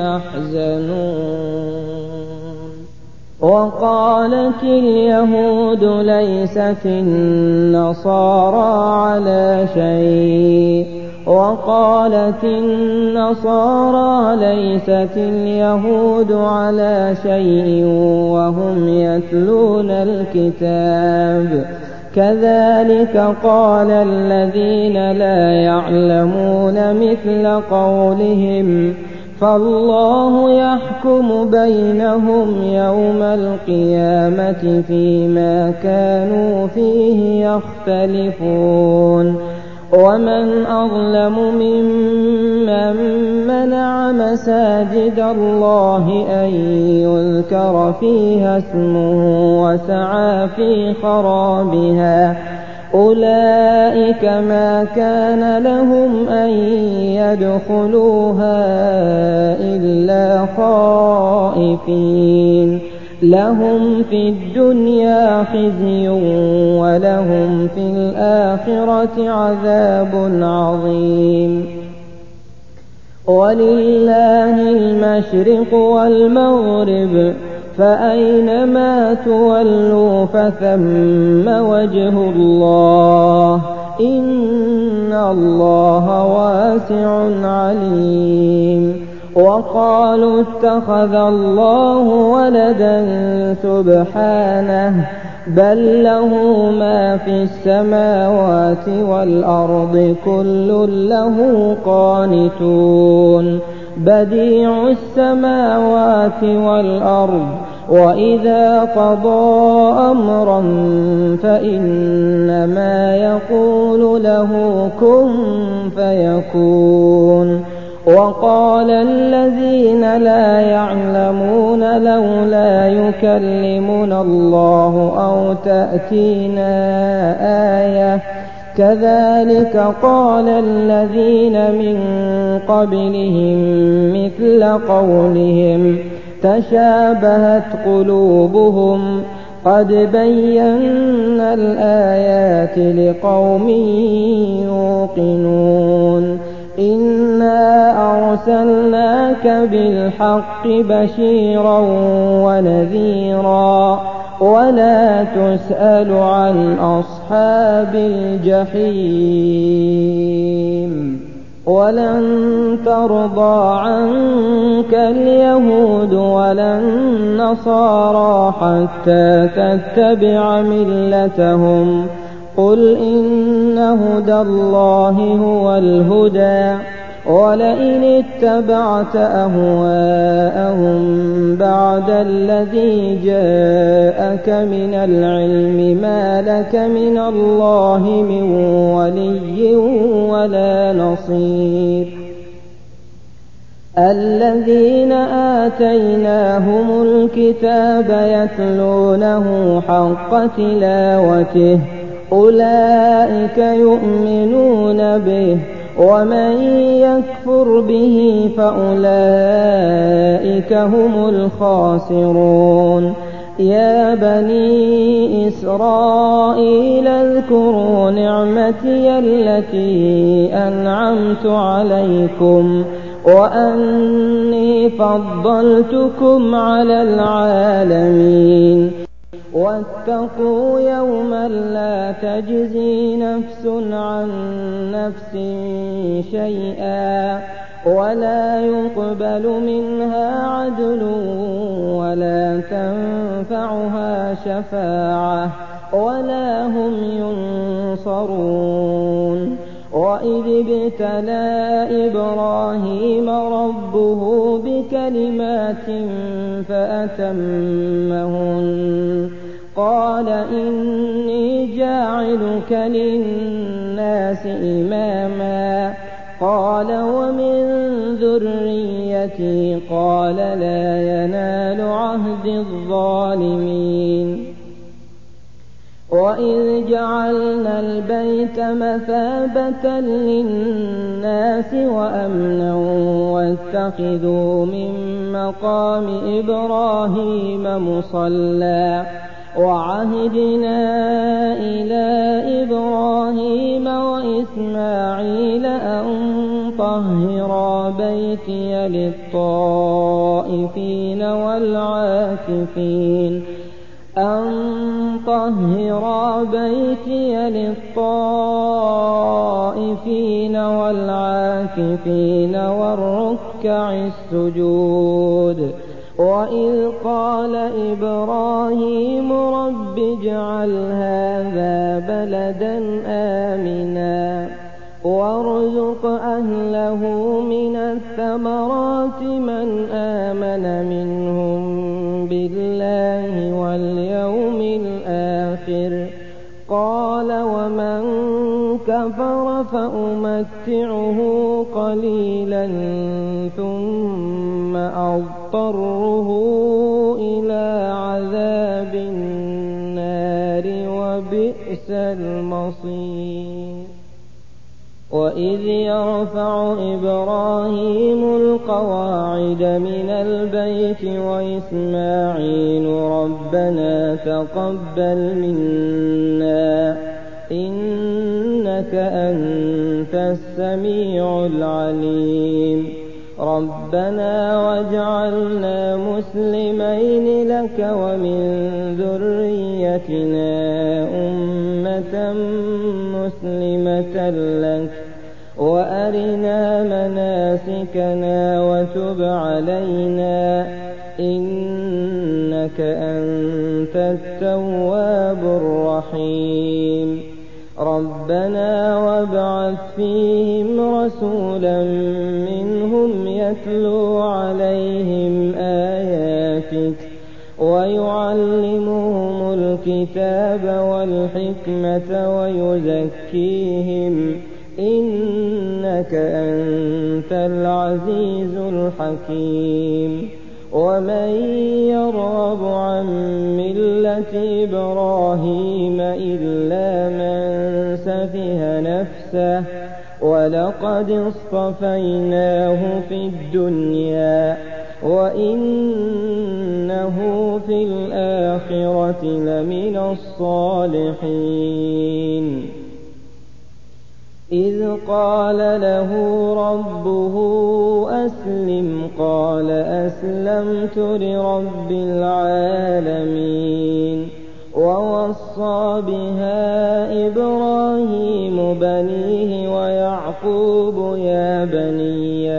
Speaker 1: يَحْزَنُونَ. وَقَالَتِ الْيَهُودُ لَيْسَتِ النَّصَارَىٰ عَلَىٰ شَيْءٍ وَقَالَتِ النَّصَارَىٰ لَيْسَتِ الْيَهُودُ عَلَىٰ شَيْءٍ وَهُمْ يَتْلُونَ الْكِتَابَ كَذَٰلِكَ قَالَ الَّذِينَ لَا يَعْلَمُونَ مِثْلَ قَوْلِهِمْ فَاللَّهُ يَحْكُمُ بَيْنَهُمْ يَوْمَ الْقِيَامَةِ فِيمَا كَانُوا فِيهِ يَخْتَلِفُونَ. وَمَنْ أَظْلَمُ مِمَّن مَّنَعَ مَسَاجِدَ اللَّهِ أَن يُذْكَرَ فِيهَا اسْمُهُ وَسَعَىٰ فِي خَرَابِهَا أُولَٰئِكَ مَا كَانَ لَهُمْ أَن يَدْخُلُوهَا إِلَّا خَائِفِينَ لَهُمْ فِي الدُّنْيَا خِزْيٌ وَلَهُمْ فِي الْآخِرَةِ عَذَابٌ عَظِيمٌ. وَلِلَّهِ الْمَشْرِقُ وَالْمَغْرِبُ فَأَيْنَمَا تُوَلُّوا فَثَمَّ وَجْهُ اللَّهِ إِنَّ اللَّهَ وَاسِعٌ عَلِيمٌ. وقالوا اتخذ الله ولدا سبحانه بل له ما في السماوات والأرض كل له قانتون بديع السماوات والأرض وإذا قضى أمرا فإنما يقول له كن فيكون وقال الذين لا يعلمون لولا يكلمنا الله أو تأتينا آية كذلك قال الذين من قبلهم مثل قولهم تشابهت قلوبهم قد بينا الآيات لقوم يوقنون إنا أرسلناك بالحق بشيرا ونذيرا ولا تسأل عن أصحاب الجحيم ولن ترضى عنك اليهود ولا النصارى حتى تتبع ملتهم قل إن هدى الله هو الهدى ولئن اتبعت أهواءهم بعد الذي جاءك من العلم ما لك من الله من ولي ولا نصير الذين آتيناهم الكتاب يتلونه حق تلاوته أولئك يؤمنون به ومن يكفر به فأولئك هم الخاسرون يا بني إسرائيل اذكروا نعمتي التي أنعمت عليكم وأني فضلتكم على العالمين واتقوا يوما لا تجزي نفس عن نفس شيئا ولا يقبل منها عدل ولا تنفعها شفاعة ولا هم ينصرون وإذ ابتلى إبراهيم ربه بكلمات فأتمهن قال إني جاعلك للناس إماما قال ومن ذريتي قال لا ينال عهد الظالمين وإذ جعلنا البيت مثابة للناس وأمنا واتخذوا من مقام إبراهيم مصلى وعهدنا إلى إبراهيم وإسماعيل أن طهرا بيتي للطائفين والعاكفين والركع السجود وإذ قال إبراهيم رب اجعل هذا بلدا آمنا وارزق أهله من الثمرات من آمن منهم بالله واليوم الآخر قال ومن كفر فأمتعه قليلا ثم أضطره إلى عذاب النار وبئس المصير وإذ يرفع إبراهيم القواعد من البيت وإسماعيل ربنا تقبل منا إنك أنت السميع العليم ربنا واجعلنا مسلمين لك ومن ذريتنا أمة مسلمة لك وأرنا مناسكنا وتب علينا إنك أنت التواب الرحيم ربنا وابعث فيهم رسولا منهم يتلو عليهم آياتك ويعلمهم الكتاب والحكمة ويزكيهم إنك أنت العزيز الحكيم ومن يرغب عن ملة إبراهيم إلا من سفه نفسه ولقد اصطفيناه في الدنيا وإنه في الآخرة لمن الصالحين إذ قال له ربه أسلم قال أسلمت لرب العالمين ووصى بها إبراهيم بنيه ويعقوب يا بني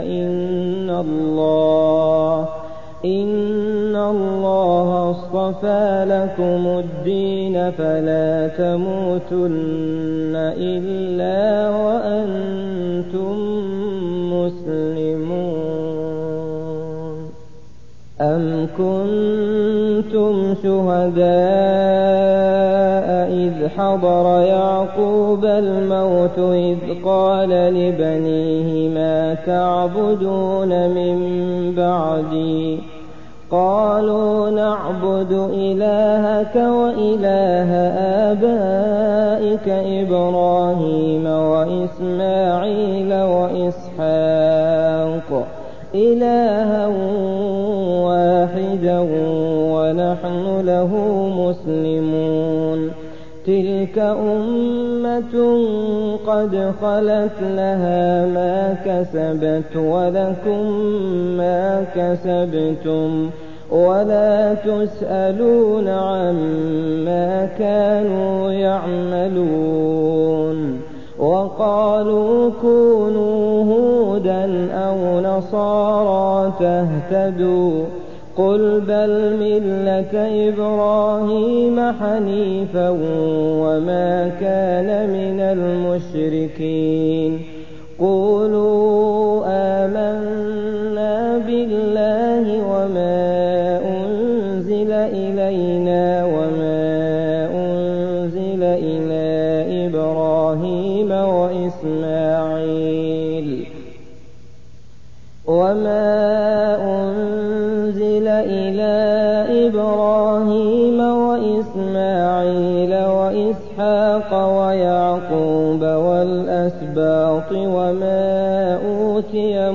Speaker 1: إن الله اصطفى لكم الدين فلا تموتن إلا وأنتم مسلمون أم كنتم شهداء إذ حضر يعقوب الموت إذ قال لبنيه ما تعبدون من بعدي قالوا نعبد إلهك وإله آبائك إبراهيم وإسماعيل وإسحاق إلها واحدا ونحن له مسلمون تلك أمة قد خلت لها ما كسبت ولكم ما كسبتم ولا تسألون عما كانوا يعملون وقالوا كونوا هودا أو نصارى تهتدوا قل بل ملة إبراهيم حنيفا وما كان من المشركين قولوا آمنا بالله وما أنزل إلينا وما أنزل إلى إبراهيم وإسماعيل وإسحاق ويعقوب والأسباط وما أوتي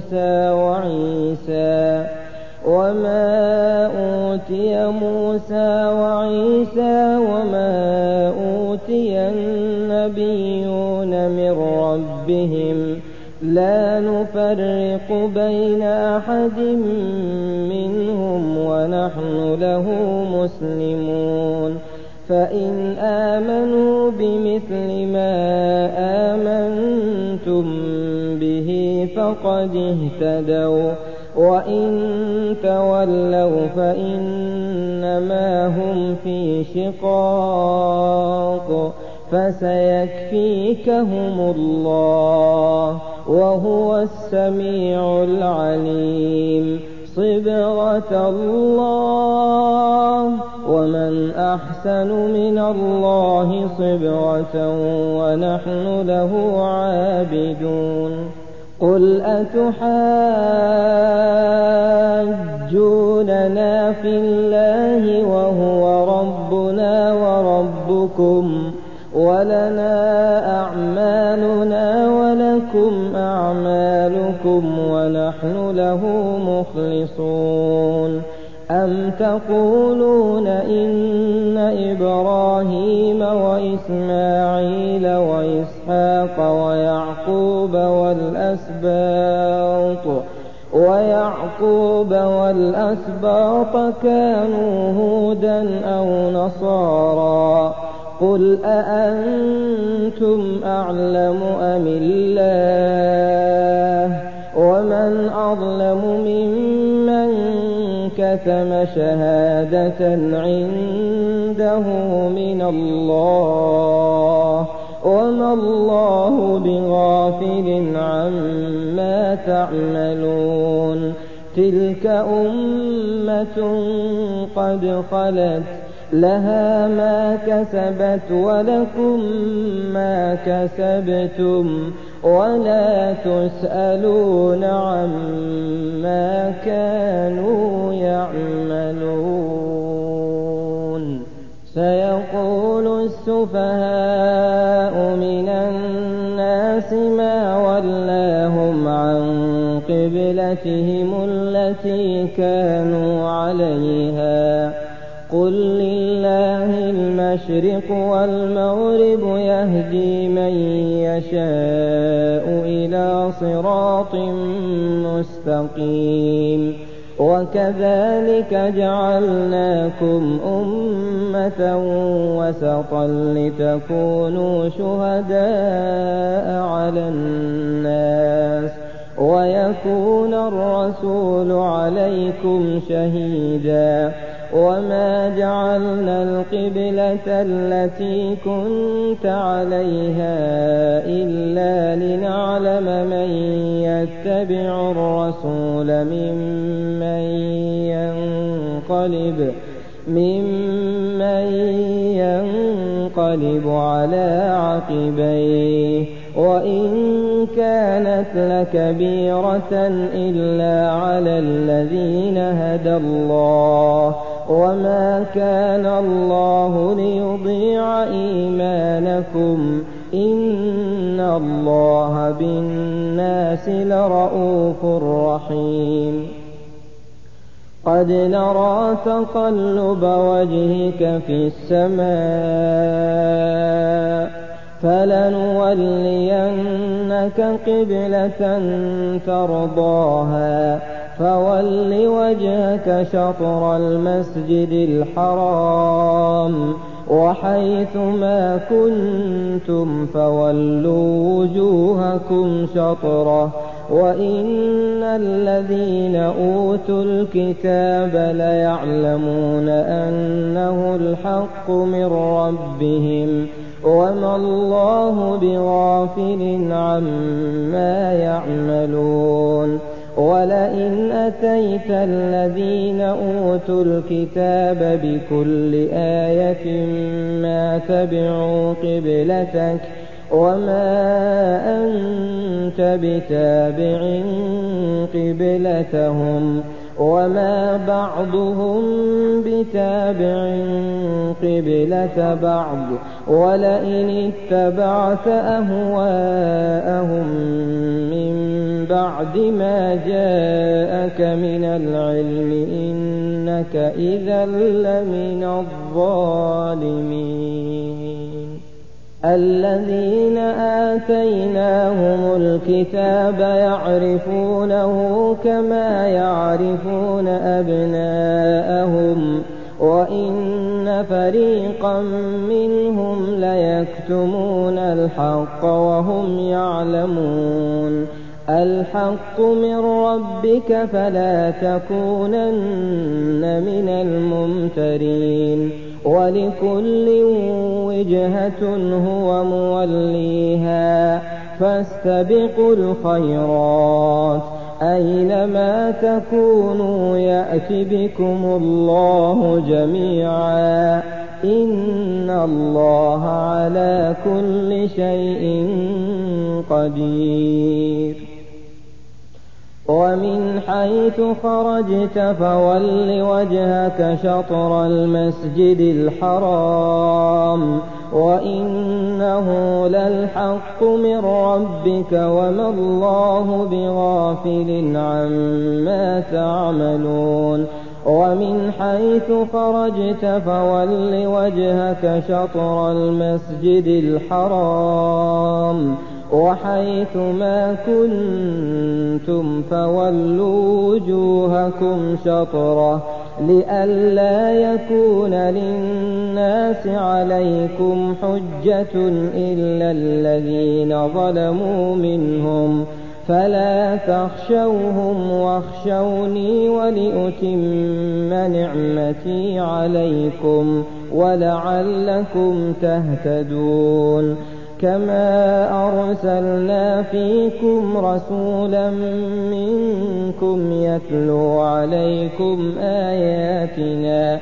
Speaker 1: موسى وعيسى وما أوتي النبيون من ربهم لا نفرق بين أحد منهم ونحن له مسلمون فإن آمنوا بمثل ما آمنتم به فقد اهتدوا وإن تولوا فإنما هم في شقاق فسيكفيكهم الله وهو السميع العليم صبغة الله ومن أحسن من الله صبغة ونحن له عابدون قل أتحاجوننا في الله وهو ربنا وربكم ولنا أعمالنا ولكم أعمالكم ونحن له مخلصون أم تقولون إن إبراهيم وإسماعيل وإسحاق ويعقوب والأسباط كانوا هودا أو نصارى قل أأنتم أعلم أم الله ومن أظلم ممن كتم شهادة عنده من الله وما الله بغافل عما تعملون تلك أمة قد خلت لها ما كسبت ولكم ما كسبتم ولا تسألون عما كانوا يعملون سيقول السفهاء من الناس ما ولاهم عن قبلتهم التي كانوا عليها قل لله المشرق والمغرب يهدي من يشاء إلى صراط مستقيم وكذلك جعلناكم أمة وسطا لتكونوا شهداء على الناس ويكون الرسول عليكم شهيدا وما جعلنا القبلة التي كنت عليها إلا لنعلم من يتبع الرسول ممن ينقلب على عقبيه وإن كانت لكبيرة إلا على الذين هدى الله وما كان الله ليضيع إيمانكم إن الله بالناس لرءوف رحيم قد نرى تقلب وجهك في السماء فلنولينك قبلة ترضاها فول وجهك شطر المسجد الحرام وحيث ما كنتم فولوا وجوهكم شطره وإن الذين أوتوا الكتاب ليعلمون أنه الحق من ربهم وما الله بغافل عما يعملون ولئن أتيت الذين أوتوا الكتاب بكل آية ما تبعوا قبلتك وما أنت بتابع قبلتهم وما بعضهم بتابع قبلة بعض ولئن اتبعت أهواءهم من بعد ما جاءك من العلم إنك إذا لمن الظالمين الذين آتيناهم الكتاب يعرفونه كما يعرفون أبناءهم وإن فريقا منهم ليكتمون الحق وهم يعلمون الحق من ربك فلا تكونن من الممترين ولكل وجهة هو موليها فاستبقوا الخيرات أينما تكونوا يأت بكم الله جميعا إن الله على كل شيء قدير ومن حيث خرجت فول وجهك شطر المسجد الحرام وإنه للحق من ربك وما الله بغافل عما تعملون ومن حيث خرجت فول وجهك شطر المسجد الحرام وحيث ما كنتم فولوا وجوهكم شطره لئلا يكون للناس عليكم حجة إلا الذين ظلموا منهم فلا تخشوهم واخشوني ولأتم نعمتي عليكم ولعلكم تهتدون كما أرسلنا فيكم رسولا منكم يتلو عليكم آياتنا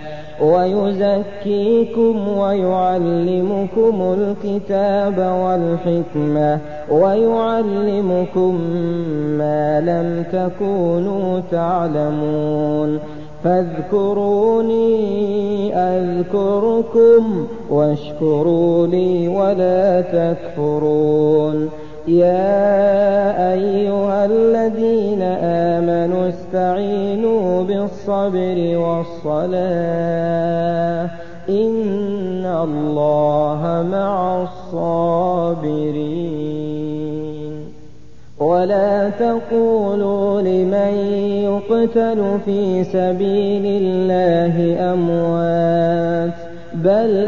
Speaker 1: ويزكيكم ويعلمكم الكتاب والحكمة ويعلمكم ما لم تكونوا تعلمون فاذكروني أذكركم واشكروا لي ولا تكفرون يا أيها الذين آمنوا استعينوا بالصبر والصلاة إن الله مع الصابرين ولا تقولوا لمن يقتل في سبيل الله أموات بل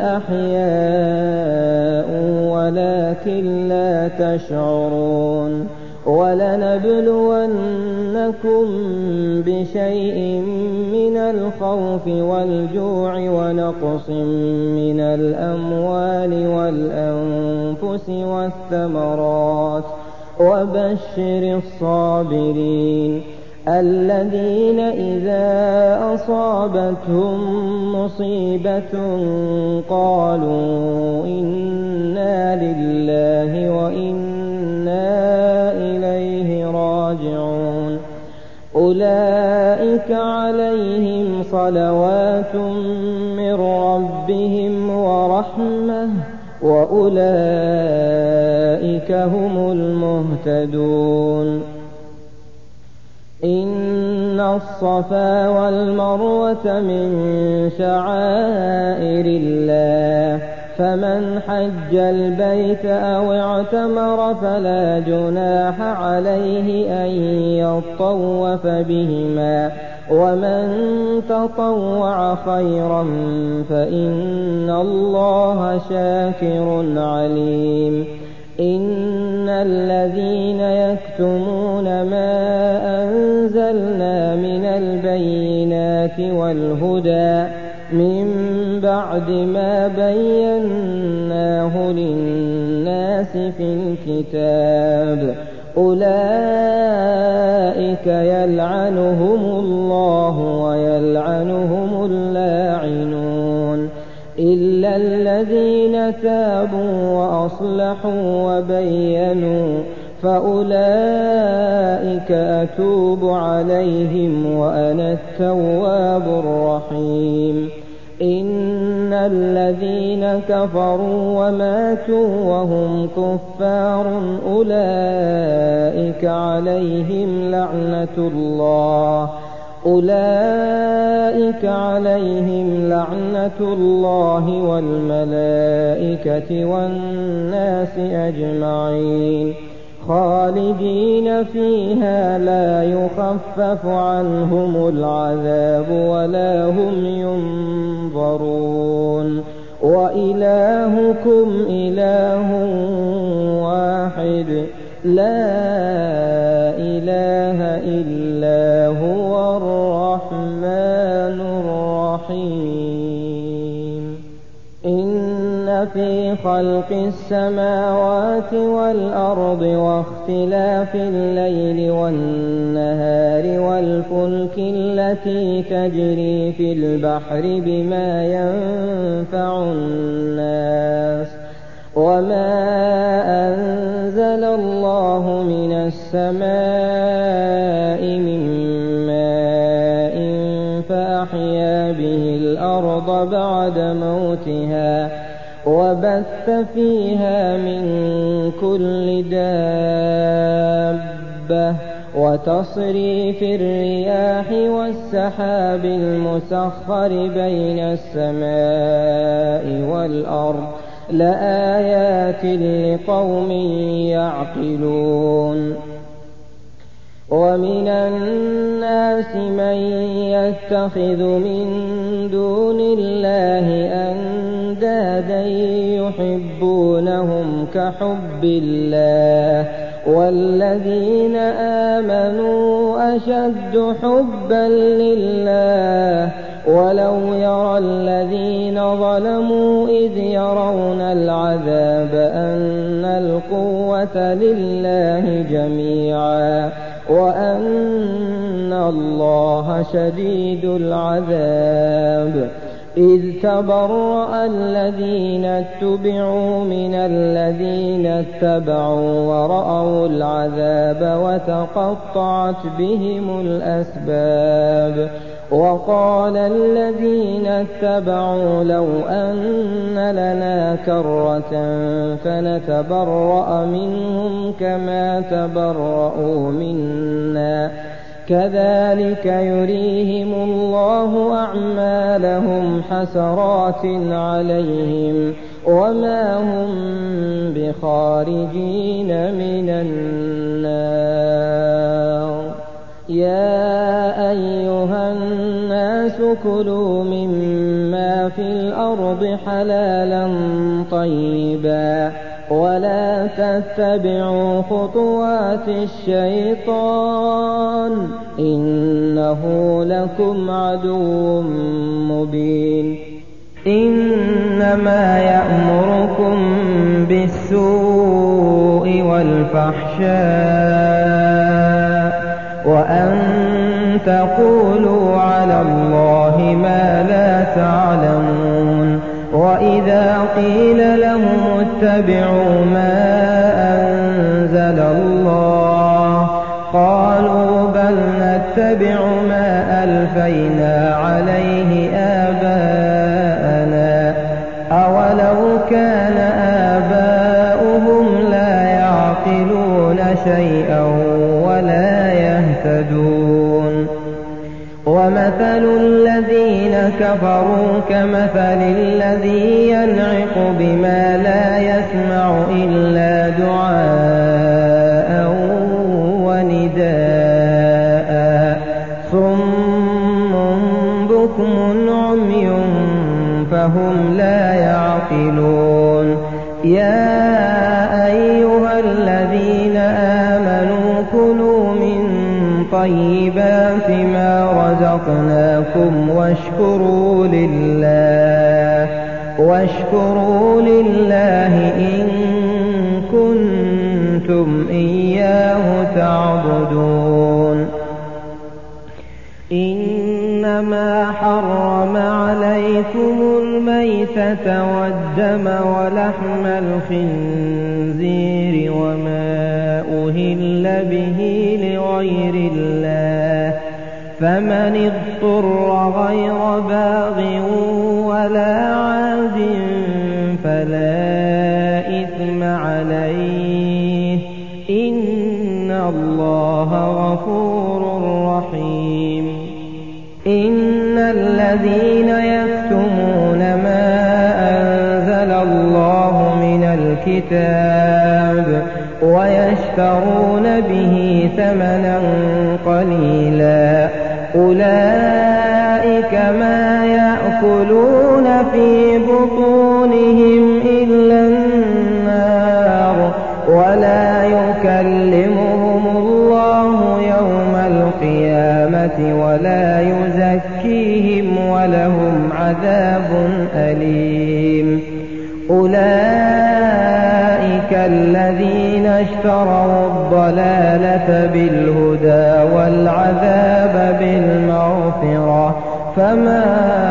Speaker 1: أحياء ولكن لا تشعرون ولنبلونكم بشيء من الخوف والجوع ونقص من الأموال والأنفس والثمرات وبشر الصابرين الذين إذا أصابتهم مصيبة قالوا إنا لله وإنا إليه راجعون أولئك عليهم صلوات من ربهم ورحمة وأولئك هم المهتدون إن الصفا والمروة من شعائر الله فمن حج البيت أو اعتمر فلا جناح عليه أن يطوف بهما ومن تطوع خيرا فإن الله شاكر عليم إن الذين يكتمون ما أنزلنا من البينات والهدى من بعد ما بيناه للناس في الكتاب أولئك يلعنهم الله ويلعنهم اللاعنون إلا الذين تابوا وأصلحوا وبينوا فأولئك أتوب عليهم وأنا التواب الرحيم إن الذين كفروا وماتوا وهم كفار أولئك عليهم لعنة الله والملائكة والناس أجمعين خالدين فيها لا يخفف عنهم العذاب ولا هم ينظرون وإلهكم إله واحد لا إله إلا هو الرحمن الرحيم إن في خلق السماوات والأرض واختلاف الليل والنهار والفلك التي تجري في البحر بما ينفع الناس وما أنزل الله من السماء من ماء فأحيا به الأرض بعد موتها وبث فيها من كل دابة وتصريف الرياح والسحاب المسخر بين السماء والأرض لآيات لقوم يعقلون ومن الناس من يتخذ من دون الله أندادا يحبونهم كحب الله والذين آمنوا أشد حبا لله ولو يرى الذين ظلموا إذ يرون العذاب أن القوة لله جميعا وأن الله شديد العذاب إذ تبرأ الذين اتبعوا من الذين اتبعوا ورأوا العذاب وتقطعت بهم الأسباب وقال الذين اتبعوا لو أن لنا كرة فنتبرأ منهم كما تبرأوا منا كذلك يريهم الله أعمالهم حسرات عليهم وما هم بخارجين من النار يا أيها الناس كلوا مما في الأرض حلالا طيبا ولا تتبعوا خطوات الشيطان إنه لكم عدو مبين إنما يأمركم بالسوء والفحشاء وأن تقولوا على الله ما لا تعلمون وإذا قيل لهم اتبعوا ما أنزل الله قالوا بل نتبع ما ألفينا عليه آباءنا أولو كان آباؤهم لا يعقلون شيئا ولا يهتدون ومثل الذين كفروا كمثل الذي ينعق بما لا يسمع إلا دعاء ونداء صم بكم عمي فهم لا يعقلون يا أيها الذين آمنوا كلوا من طيبات ما رزقناكم واشكروا لله إن كنتم إياه تعبدون إنما حرم عليكم الميتة والدم ولحم الخنزير وما أهل به لغير الله فمن اضطر غير باغ ولا عاد فلا إثم عليه إن الله غفور رحيم إن الذين يكتمون ما أنزل الله من الكتاب ويشترون به ثمنا قليلا أولئك ما يأكلون في بطونهم إلا النار ولا يكلمهم الله يوم القيامة ولا يزكيهم ولهم عذاب أليم أولئك الذين اشتروا الضلالة بالهدى والعذاب بالمغفرة فما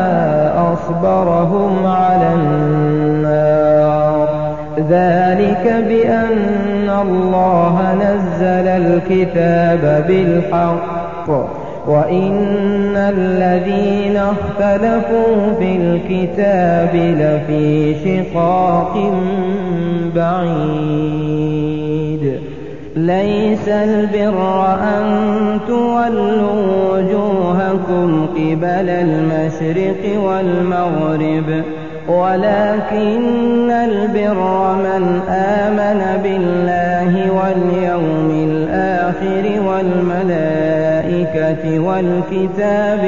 Speaker 1: أصبرهم على النار ذلك بأن الله نزل الكتاب بالحق وإن الذين اختلفوا في الكتاب لفي شقاق بعيد ليس البر أن تولوا وجوهكم قبل المشرق والمغرب ولكن البر من آمن بالله واليوم الآخر والملائكة البينة والكتاب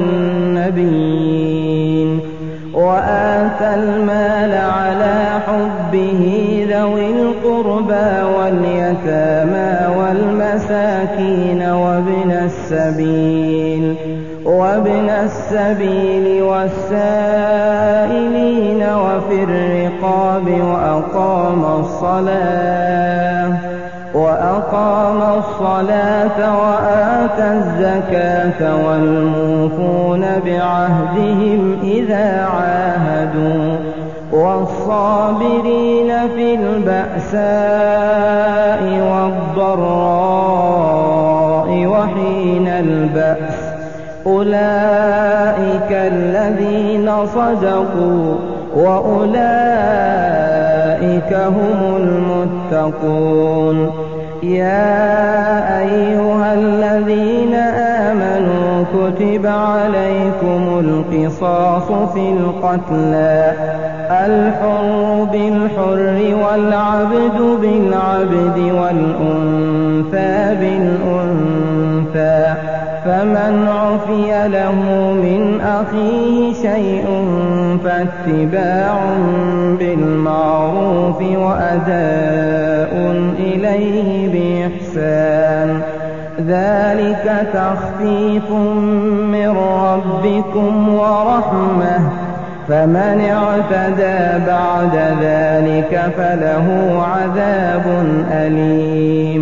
Speaker 1: والنبيين، وآتى المال على حبه ذوي القربى واليتامى والمساكين وابن السبيل والسائلين وفي الرقاب وأقام الصلاة وآتى الزكاة والموفون بعهدهم إذا عاهدوا والصابرين في البأساء والضراء وحين البأس، أولئك الذين صدقوا وأولئك هم المتقون. يا أيها الذين آمنوا كتب عليكم القصاص في القتلى، الحر بالحر والعبد بالعبد والأنثى بالأنثى، فمن عفي له من أخيه شيء فاتباع بالمعروف وأداء إليه بإحسان، ذلك تخفيف من ربكم ورحمة، فمن اعتدى بعد ذلك فله عذاب أليم.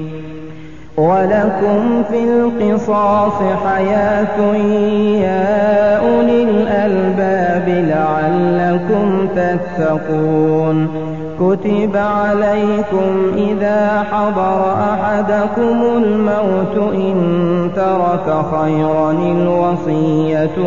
Speaker 1: ولكم في القصاص حياة يا أولي الألباب لعلكم تتقون. كتب عليكم إذا حضر أحدكم الموت إن ترك خيرا الوصية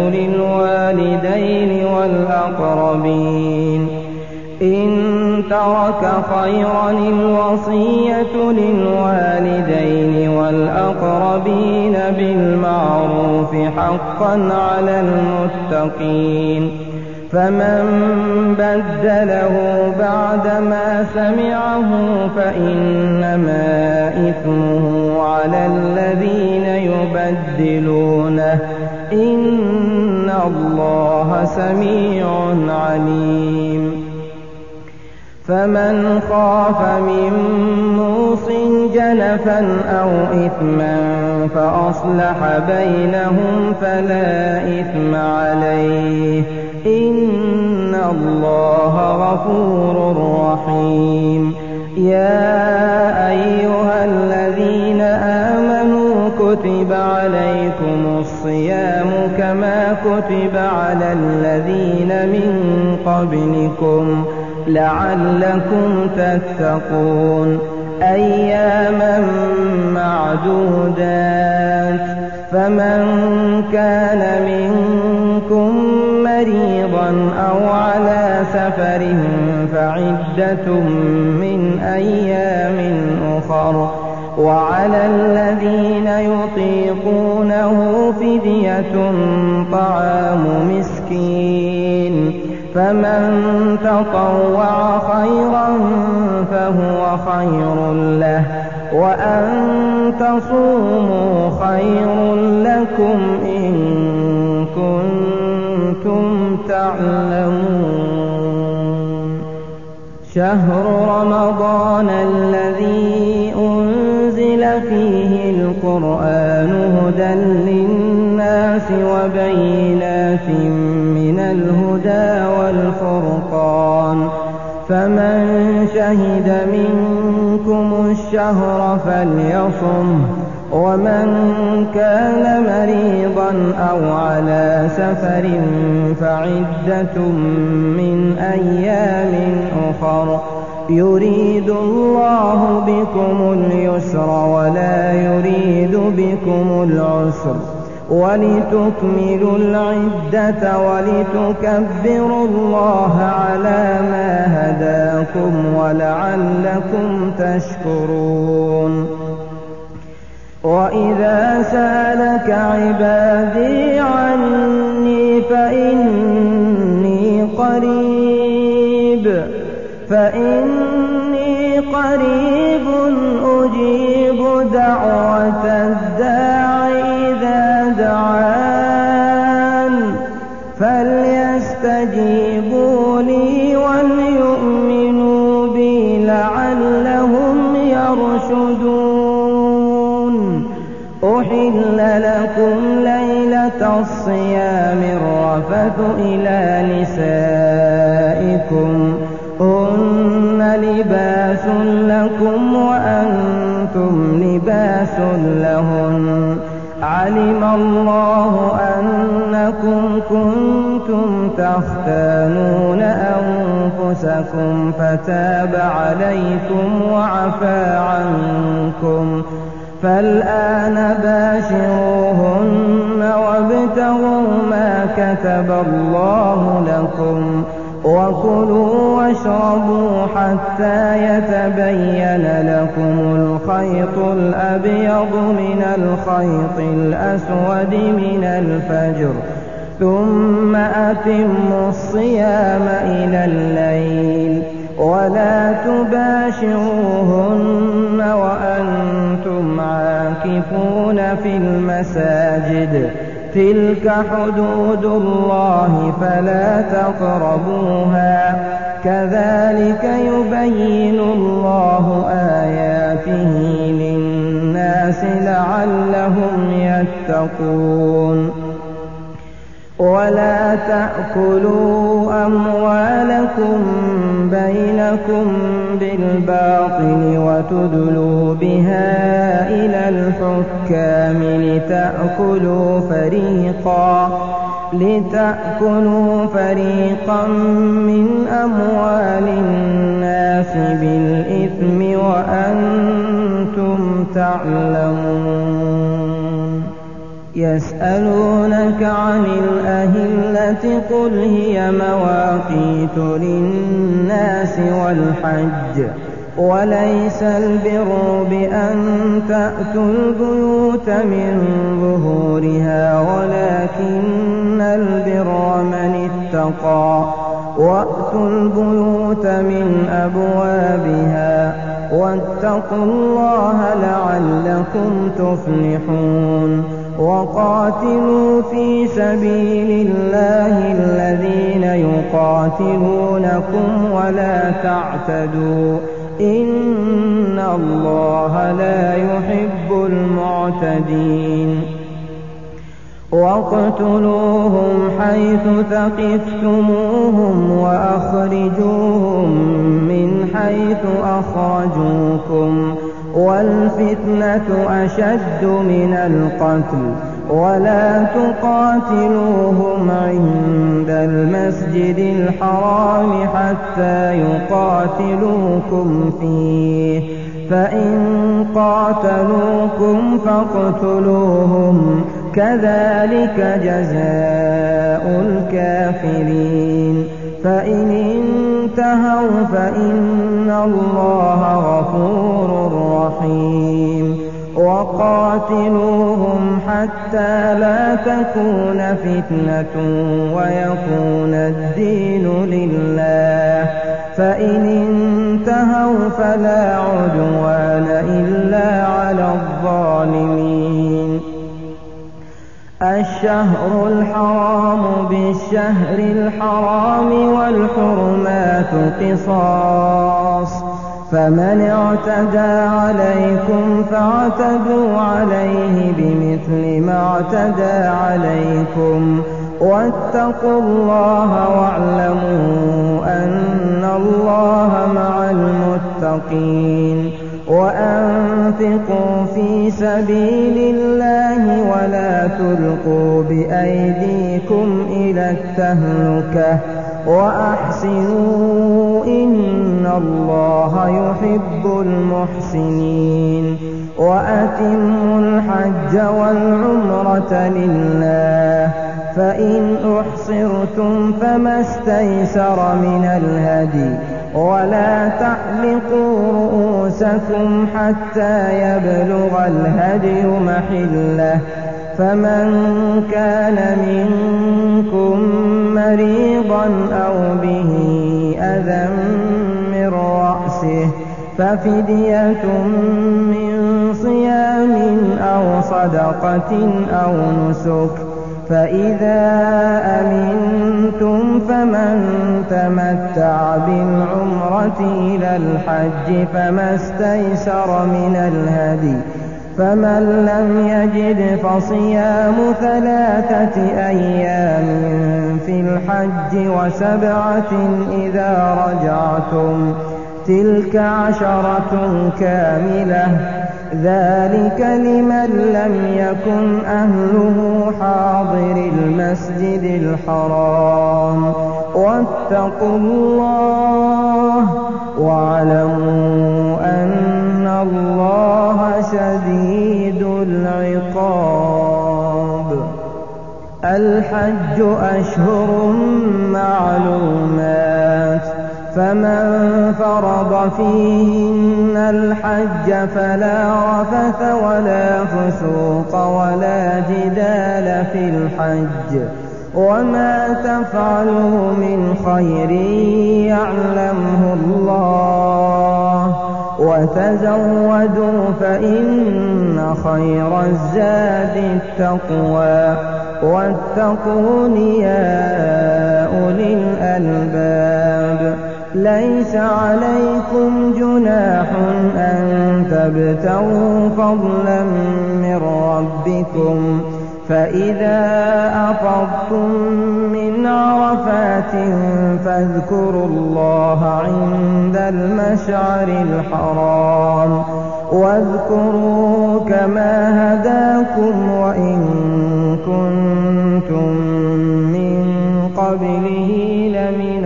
Speaker 1: للوالدين والأقربين بالمعروف حقا على المتقين، فمن بدله بعدما سمعه فإنما إثمه على الذين يبدلونه، إن الله سميع عليم. فمن خاف من موص جنفا أو إثما فأصلح بينهم فلا إثم عليه، إن الله غفور رحيم. يا أيها الذين آمنوا كتب عليكم الصيام كما كتب على الذين من قبلكم لعلكم تتقون، أياما معدودات، فمن كان منكم مريضا أو على سفر فعدة من أيام أخر، وعلى الذين يطيقونه فدية طعام مسكين، فمن تطوع خيرا فهو خير له، وأن تصوموا خير لكم إن كنتم تعلمون. شهر رمضان الذي أنزل فيه القرآن هدى للناس وبينات من الهدى والفرقان، فمن شهد منكم الشهر فليصم، ومن كان مريضا أو على سفر فعدة من أيام أخر، يريد الله بكم اليسر ولا يريد بكم العسر، ولتكملوا العدة ولتكبروا الله على ما هداكم ولعلكم تشكرون. وإذا سألك عبادي عني فإني قريب أجيب دعوة الداع إذا لكم ليلة الصيام الرفث إلى نسائكم هن لباس لكم وأنتم لباس لهن علم الله أنكم كنتم تختانون أنفسكم فتاب عليكم وعفى عنكم فالآن باشروهن وابتغوا ما كتب الله لكم وكلوا واشربوا حتى يتبين لكم الخيط الأبيض من الخيط الأسود من الفجر ثم أتموا الصيام إلى الليل ولا تباشروهن وأنتم عاكفون في المساجد تلك حدود الله فلا تقربوها كذلك يبين الله آياته للناس لعلهم يتقون ولا تأكلوا أموالكم بينكم بالباطل وتدلوا بها إلى الحكام لتأكلوا فريقا من أموال الناس بالإثم وأنتم تعلمون يسألونك عن الأهلة قل هي مواقيت للناس والحج وليس البر بأن تأتوا البيوت من ظهورها ولكن البر من اتقى وأتوا البيوت من أبوابها واتقوا الله لعلكم تفلحون وقاتلوا في سبيل الله الذين يقاتلونكم ولا تعتدوا إن الله لا يحب المعتدين واقتلوهم حيث ثقفتموهم وأخرجوهم من حيث أخرجوكم والفتنة أشد من القتل ولا تقاتلوهم عند المسجد الحرام حتى يقاتلوكم فيه فإن قاتلوكم فاقتلوهم كذلك جزاء الكافرين فإن انتهوا فإن الله غفور رحيم وقاتلوهم حتى لا تكون فتنة ويكون الدين لله فإن انتهوا فلا عدوان إلا على الظالمين الشهر الحرام بالشهر الحرام والحرمات قصاص فمن اعتدى عليكم فاعتدوا عليه بمثل ما اعتدى عليكم واتقوا الله واعلموا أن الله مع المتقين وأنفقوا في سبيل الله ولا تلقوا بأيديكم إلى التهلكة وأحسنوا إن الله يحب المحسنين وأتموا الحج والعمرة لله فإن أحصرتم فما استيسر من الهدي ولا تحلقوا رؤوسكم حتى يبلغ الهدي محله فمن كان منكم مريضا أو به أذى من رأسه ففدية من صيام أو صدقة أو نسك فإذا أمنتم فمن تمتع بالعمرة إلى الحج فما استيسر من الهدي فمن لم يجد فصيام 3 أيام في الحج و7 إذا رجعتم تلك 10 كاملة ذلك لمن لم يكن أهله حاضر المسجد الحرام واتقوا الله واعلموا أن الله شديد العقاب. الحج أشهر معلومات فمن فرض فيهن الحج فلا رفث ولا فسوق ولا جدال في الحج وما تفعلوا من خير يعلمه الله وتزودوا فإن خير الزاد التقوى واتقون يا أولي الألباب. ليس عليكم جناح أن تبتغوا فضلا من ربكم فإذا أفضتم من عرفات فاذكروا الله عند المشعر الحرام واذكروا كما هداكم وإن كنتم من قبله لمن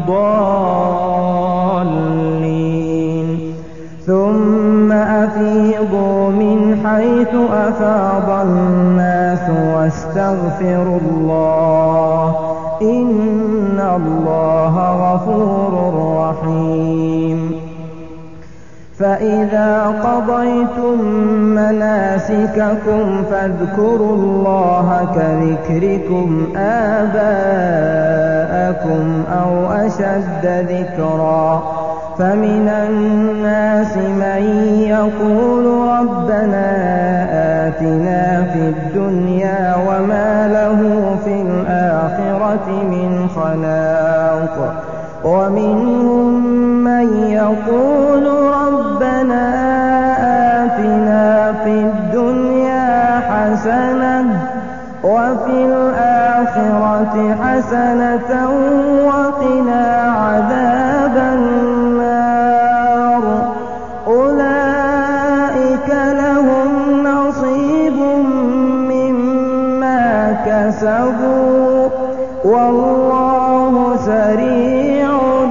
Speaker 1: الضالين. ثم أفيضوا من حيث أفاض الناس واستغفروا الله إن الله غفور رحيم. فإذا قضيتم مناسككم فاذكروا الله كذكركم آباءكم أو أشد ذكرا فمن الناس من يقول ربنا آتنا في الدنيا وما له في الآخرة من خلاق ومنهم من يقول ربنا آتنا في الدنيا حسنة وفي الآخرة حسنة وقنا عذاب النار. أولئك لهم نصيب مما كسبوا والله سريع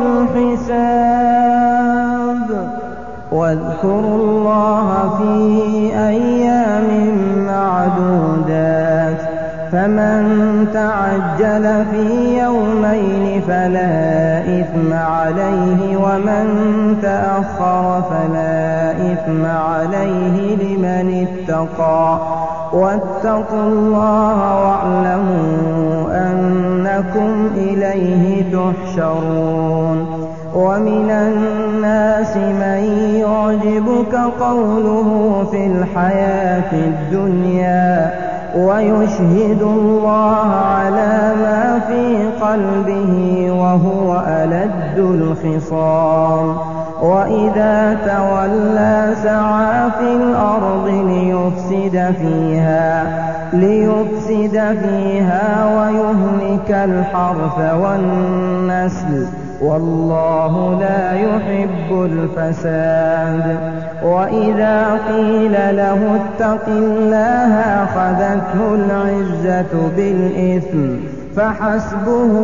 Speaker 1: الحساب. واذكروا الله في أيام معدودات فمن تعجل في يومين فلا إثم عليه ومن تأخر فلا إثم عليه لمن اتقى واتقوا الله واعلموا أنكم إليه تحشرون. ومن الناس من يعجبك قوله في الحياة الدنيا ويشهد الله على ما في قلبه وهو ألد الخصام وإذا تولى سعى في الأرض ليفسد فيها ويهلك الحرث والنسل والله لا يحب الفساد. وإذا قيل له اتق الله أخذته العزة بالإثم فحسبه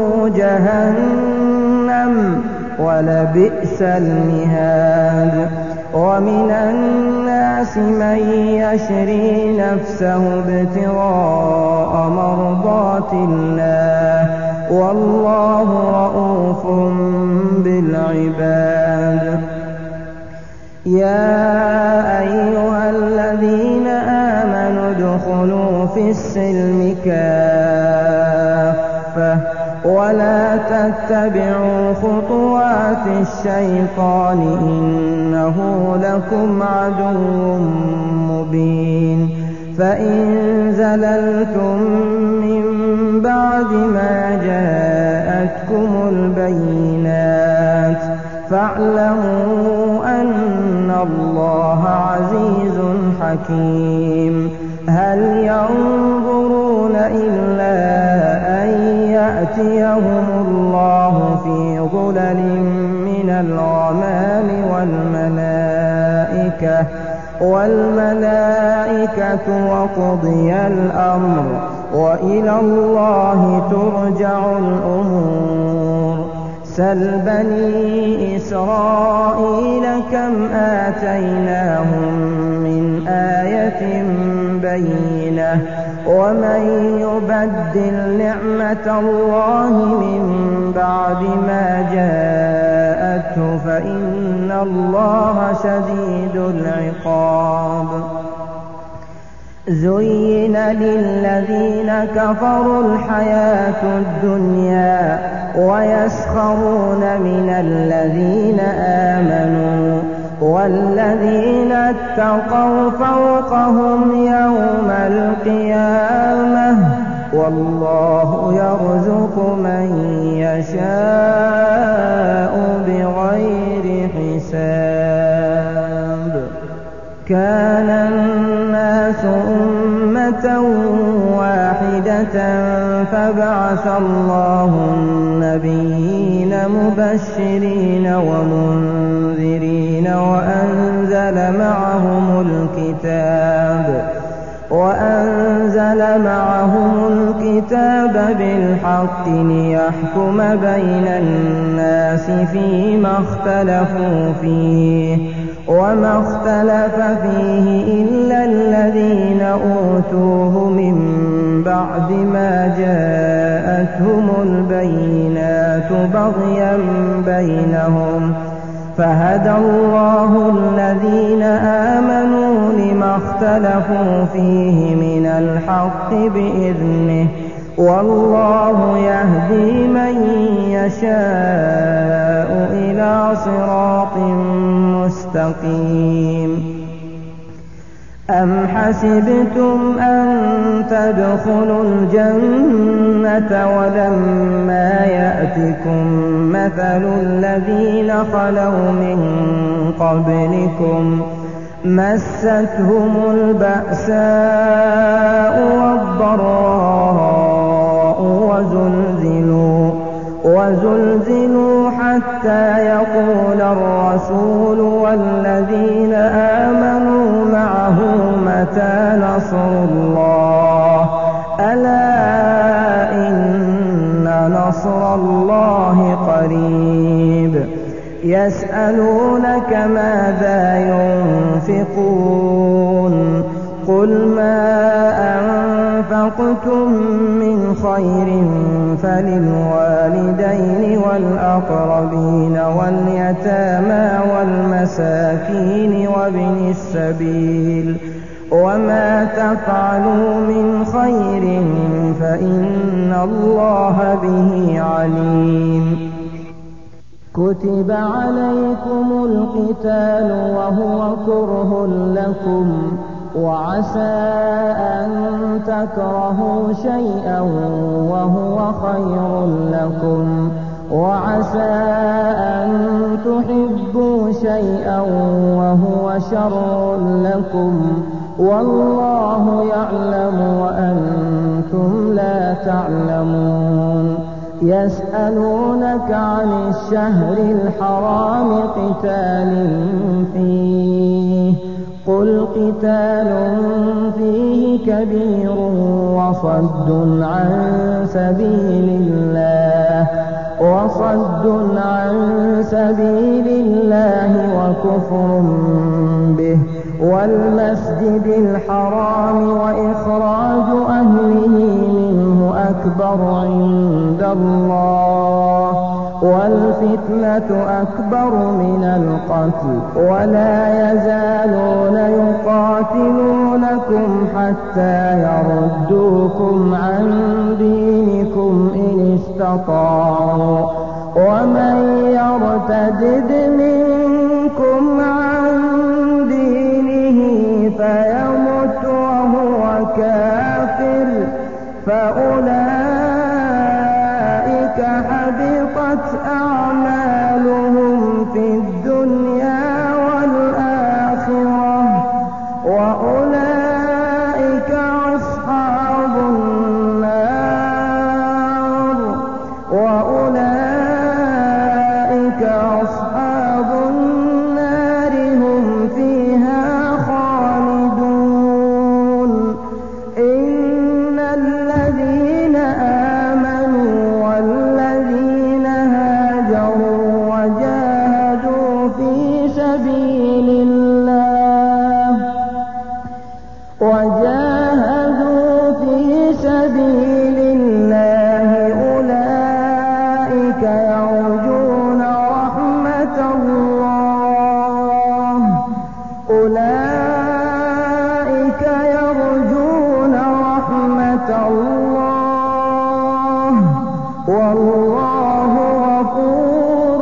Speaker 1: جهنم ولبئس المهاد. ومن الناس من يشري نفسه ابتغاء مرضات الله والله رءوف بالعباد. يا أيها الذين آمنوا ادخلوا في السلم كافة ولا تتبعوا خطوات الشيطان إنه لكم عدو مبين. فإن زللتم من بعد ما جاءتكم البينات فاعلموا أن الله عزيز حكيم. والملائكة وقضي الأمر وإلى الله ترجع الأمور. سل بني إسرائيل كم آتيناهم من آية بينة ومن يبدل نعمة الله من بعد ما جاءته فإن الله شديد العقاب. زين للذين كفروا الحياة الدنيا ويسخرون من الذين آمنوا والذين اتقوا فوقهم يوم القيامة والله يرزق من يشاء بغير حساب. كان الناس أمة واحدة فبعث الله النبيين مبشرين ومنذرين وأنزل معهم الكتاب بالحق ليحكم بين الناس فيما اختلفوا فيه وما اختلف فيه إلا الذين أوتوه من بعد ما جاءتهم البينات بغيا بينهم فهدى الله الذين آمنوا لما اختلفوا فيه من الحق بإذنه والله يهدي من يشاء إلى صراط مستقيم. أم حسبتم أن تدخلوا الجنة ولما يأتكم مثل الذين خلوا من قبلكم مستهم البأساء والضراء وزلزلوا حتى يقول الرسول والذين آمنوا معه متى نصر الله ألا إن نصر الله قريب. يسألونك ماذا ينفقون قل ما أنفقتم من خير فللوالدين والأقربين واليتامى والمساكين وابن السبيل وما تفعلوا من خير فإن الله به عليم. كتب عليكم القتال وهو كره لكم وعسى أن تكرهوا شيئا وهو خير لكم وعسى أن تحبوا شيئا وهو شر لكم والله يعلم وأنتم لا تعلمون. يسألونك عن الشهر الحرام قتال فيه قل قتال فيه كبير وصد عن سبيل الله وكفر به والمسجد الحرام وإخراج أهله منه أكبر عند الله والفتنة أكبر من القتل ولا يزالون يقاتلونكم حتى يردوكم عن دينكم إن استطاعوا ومن يرتد منكم عن دينه فيمت وهو كافر فأولئك حبطت أعمالهم في الدنيا والآخرة وأولئك أصحاب النار هم فيها أولئك يرجون رحمة الله والله غفور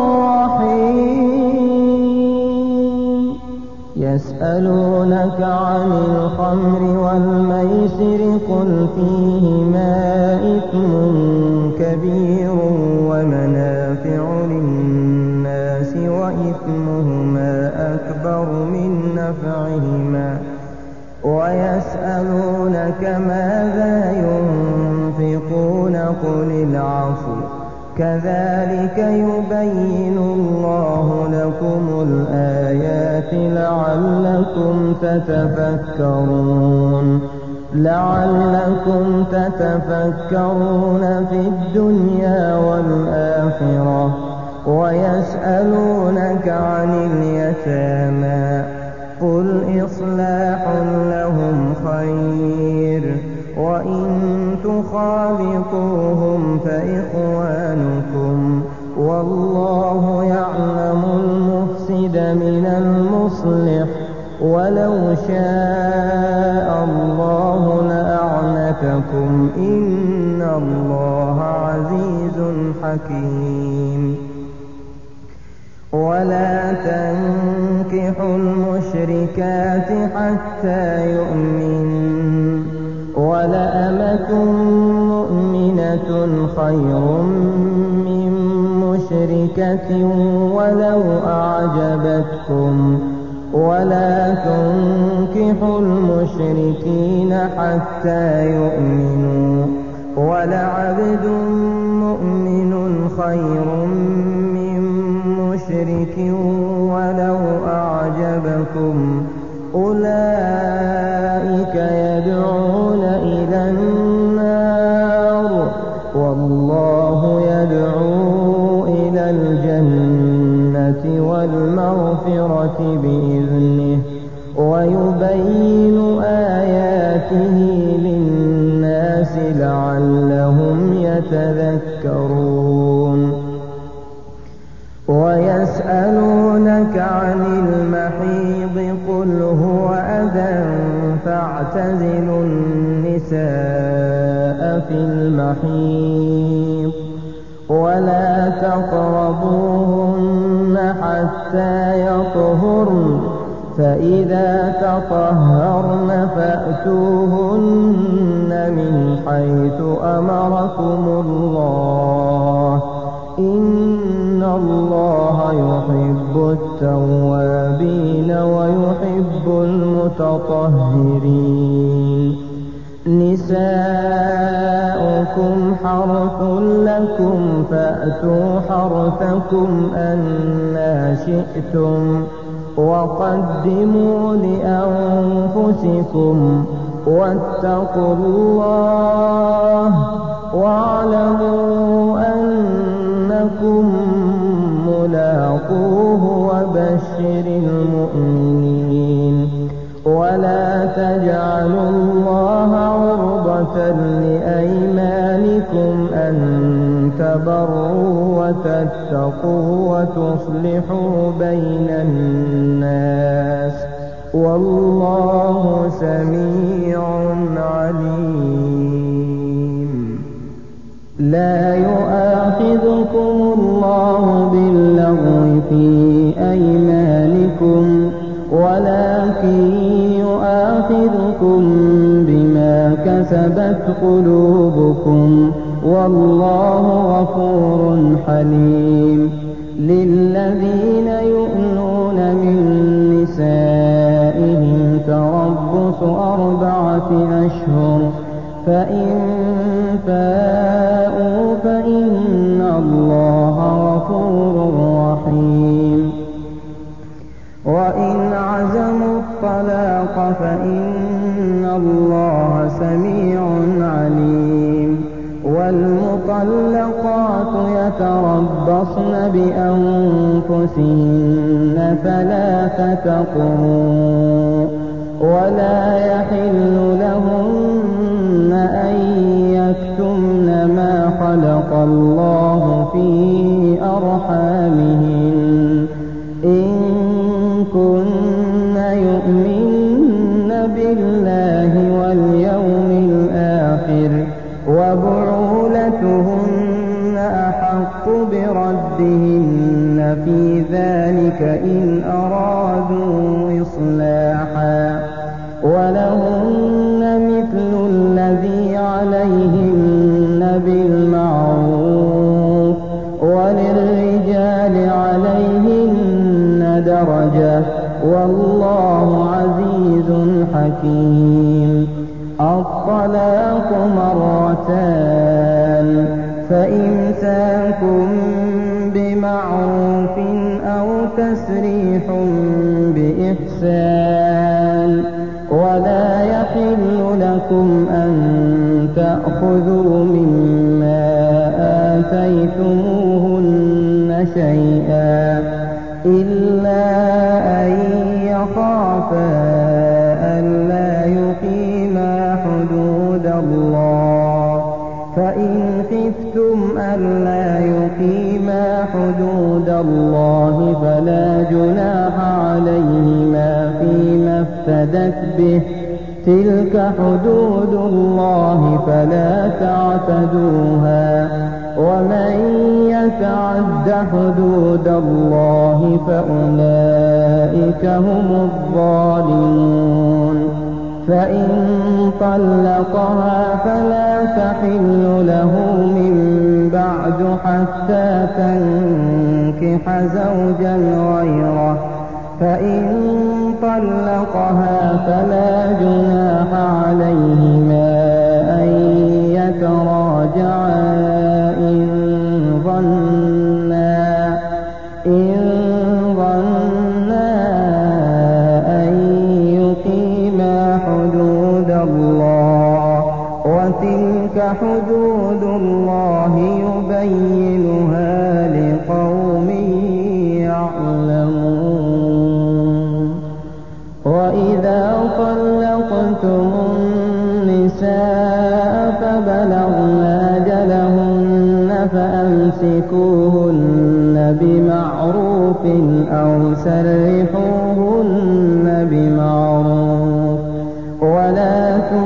Speaker 1: رحيم. يسألونك عن الخمر والميسر قل فيهما إثم كبير ومنافع للناس وإثمهما أكبر من نفعهما ويسألونك ماذا ينفقون قل العفو كذلك يبين الله لكم الآيات لعلكم تتفكرون في الدنيا والآخرة. ويسألونك عن اليتامى قل إصلاح لهم خير وإن تخالطوهم فإخوانكم والله يعلم المفسد من المصلح ولو شاء الله لأعنتكم إن الله عزيز حكيم. ولا تنكحوا المشركات حتى يؤمنن ولأمة مؤمنة خير من مشركة ولو أعجبتكم ولا تنكحوا المشركين حتى يؤمنوا ولعبد مؤمن خير من مشرك ولو أعجبكم أولئك يدعون إلى النار والله يدعو إلى الجنة والمغفرة بإذنه ويبين آياته للناس لعلهم يتذكرون. ويسألونك عن المحيض قل هو أذى فاعتزلوا النساء في المحيض ولا تقربوهن حتى يطهرن فإذا تطهرن فأتوهن من حيث أمركم الله إن الله يحب التوابين ويحب المتطهرين. نساؤكم حرث لكم فأتوا حرثكم أنى شئتم وقدموا لأنفسكم واتقوا الله واعلموا أنكم ملاقوه وبشر المؤمنين. ولا تجعلوا الله عرضة لأيمانكم أن تبروا وتتقوا وتصلحوا بين الناس والله سميع عليم. لا يؤاخذكم الله باللغو في أيمانكم ولكن يؤاخذكم بما كسبت قلوبكم والله غفور حليم. للذين يؤلون من نسائهم تربص 4 أشهر فإن فاءوا فإن الله غفور رحيم. وإن عزموا الطلاق فإن الله سميع عليم. والمطلقات يتربصن بأنفسهن 3 قروء ولا يحل لهن أن يكتمن ما خلق الله في أرحامهن إن كن يؤمن بالله واليوم الآخر وبعولتهن أحق بردهن في ذلك إن أرادوا إصلاحا ولهن مثل الذي عليهن بالمعروف وللرجال عليهن درجة والله عزيز حكيم. الطلاق مرتان فإمساك بمعروف أو تسريح بإحسان ولا يحل لكم أن تأخذوا مما آتيتموهن شيئا إلا أن يخافا ألا يقيما حدود الله فإن خفتم ألا يقيما حدود الله فلا جناح عليهما فيما افتدت به تلك حدود الله فلا تعتدوها ومن يتعد حدود الله فأولئك هم الظالمون. فإن طلقها فلا تحل له من بعد حتى تنكح زوجا غيره فإن طلقها فلا جناح عليهما أن يتراجعا إن ظنا أن يقيما حدود الله وتلك حدود الله يبينها لقوم يعلمون. وإذا طلقتم النساء فبلغن أجلهن فأمسكوهن بمعروف أو سرحوهن بمعروف ولا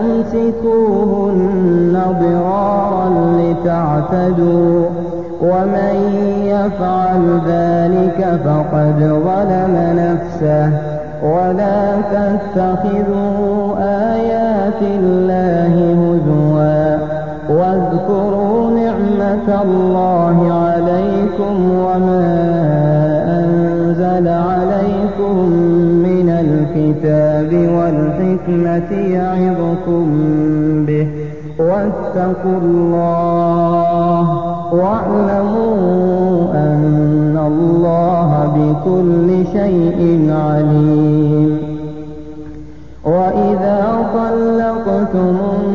Speaker 1: تمسكوهن ضرارا لتعتدوا ومن يفعل ذلك فقد ظلم نفسه ولا تتخذوا آيات الله هزوا واذكروا نعمة الله عليكم وما أنزل عليكم من الكتاب والحكمة يعظكم به واتقوا الله واعلموا أن الله بكل شيء عليم. وإذا طلقتم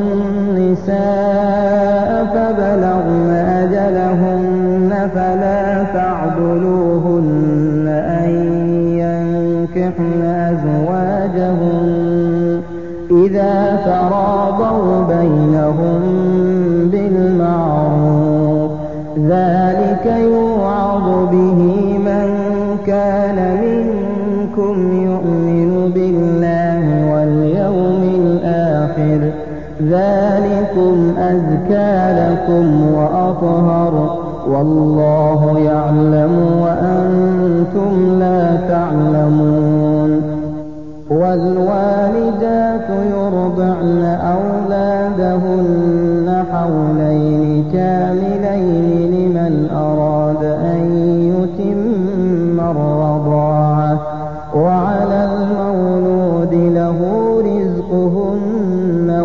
Speaker 1: النساء فبلغن أجلهن فلا تعضلوهن أن ينكحن أزواجهن إذا تراضوا بينهم بالمعروف ذلك يوعظ به من كان منكم يؤمن بالله واليوم الآخر ذلكم أزكى لكم وأطهر والله يعلم وأنتم لا تعلمون. والوالدات يرضعن أولادهن حولين كاملين لمن أراد أن يتم الرضاعة وعلى المولود له رزقهن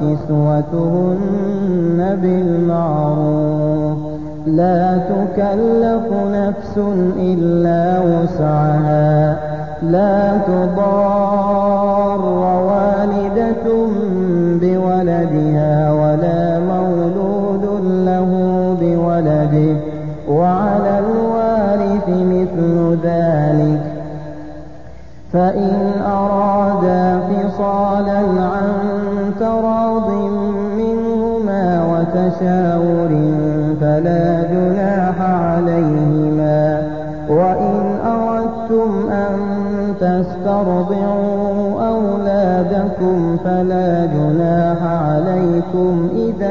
Speaker 1: وكسوتهن بالمعروف لا تكلف نفس إلا وسعها لا تضار والدة بولدها ولا مولود له بولده وعلى الوارث مثل ذلك فإن أرادا فصالا عن تراض منهما وتشاور فلا جناح عليهما. وإن أردتم أن فاسترضعوا أولادكم فلا جناح عليكم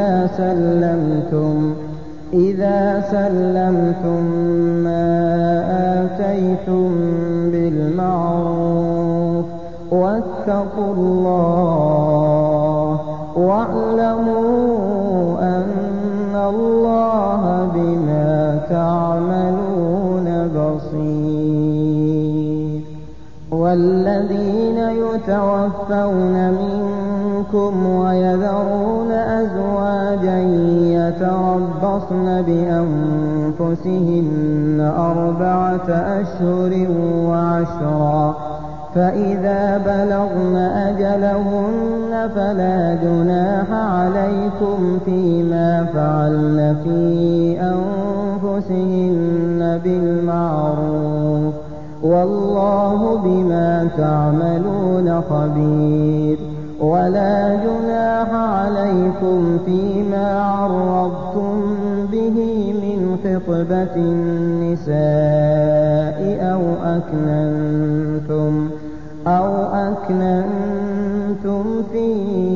Speaker 1: إذا سلمتم ما آتيتم بالمعروف واتقوا الله واعلموا أن الله بما تعملون بصير. والذين يتوفون منكم ويذرون أزواجا يتربصن بأنفسهن 4 أشهر وعشرا فإذا بلغن أجلهن فلا جناح عليكم فيما فعلن في أنفسهن بالمعروف والله بما تعملون خبير. ولا جناح عليكم فيما عرضتم به من خطبة النساء أو أكننتم في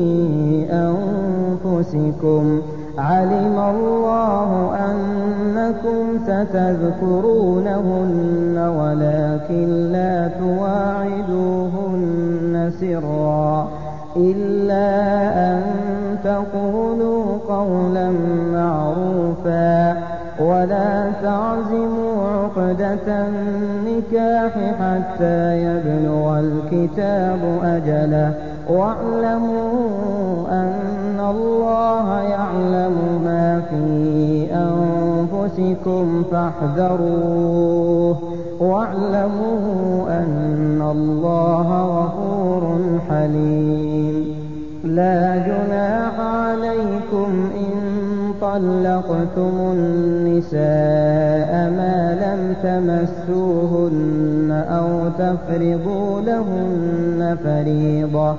Speaker 1: أنفسكم علم الله أنكم ستذكرونهن ولكن لا تواعدوهن سرا إلا أن تقولوا قولا معروفا ولا تعزموا عقدة النكاح حتى يبلغ الكتاب أجله واعلموا أن الله يعلم ما في أنفسكم فاحذروه واعلموا أن الله غفور حليم. لا جناح عليكم إن طلقتم النساء ما لم تمسوهن أو تفرضوا لهن فريضة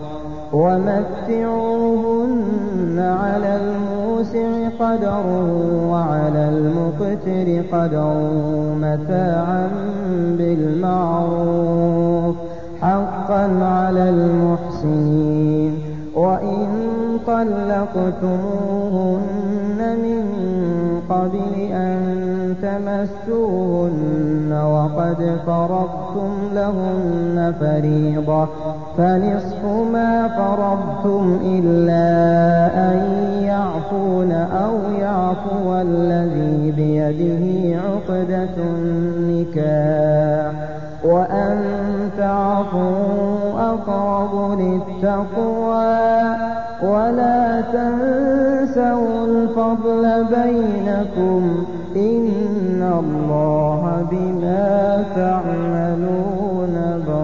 Speaker 1: ومتعوهن على الموسع قدره وعلى المقتر قدره متاعا بالمعروف حقا على المحسنين. وإن طلقتموهن من قبل أن تمسوهن وقد فرضتم لهن فريضة فنصف ما فرضتم إلا أن يعفون أو يعفو الذي بيده عقدة النكاح وأن تعفوا أقرب للتقوى ولا تنسوا الفضل بينكم إن الله بما تعملون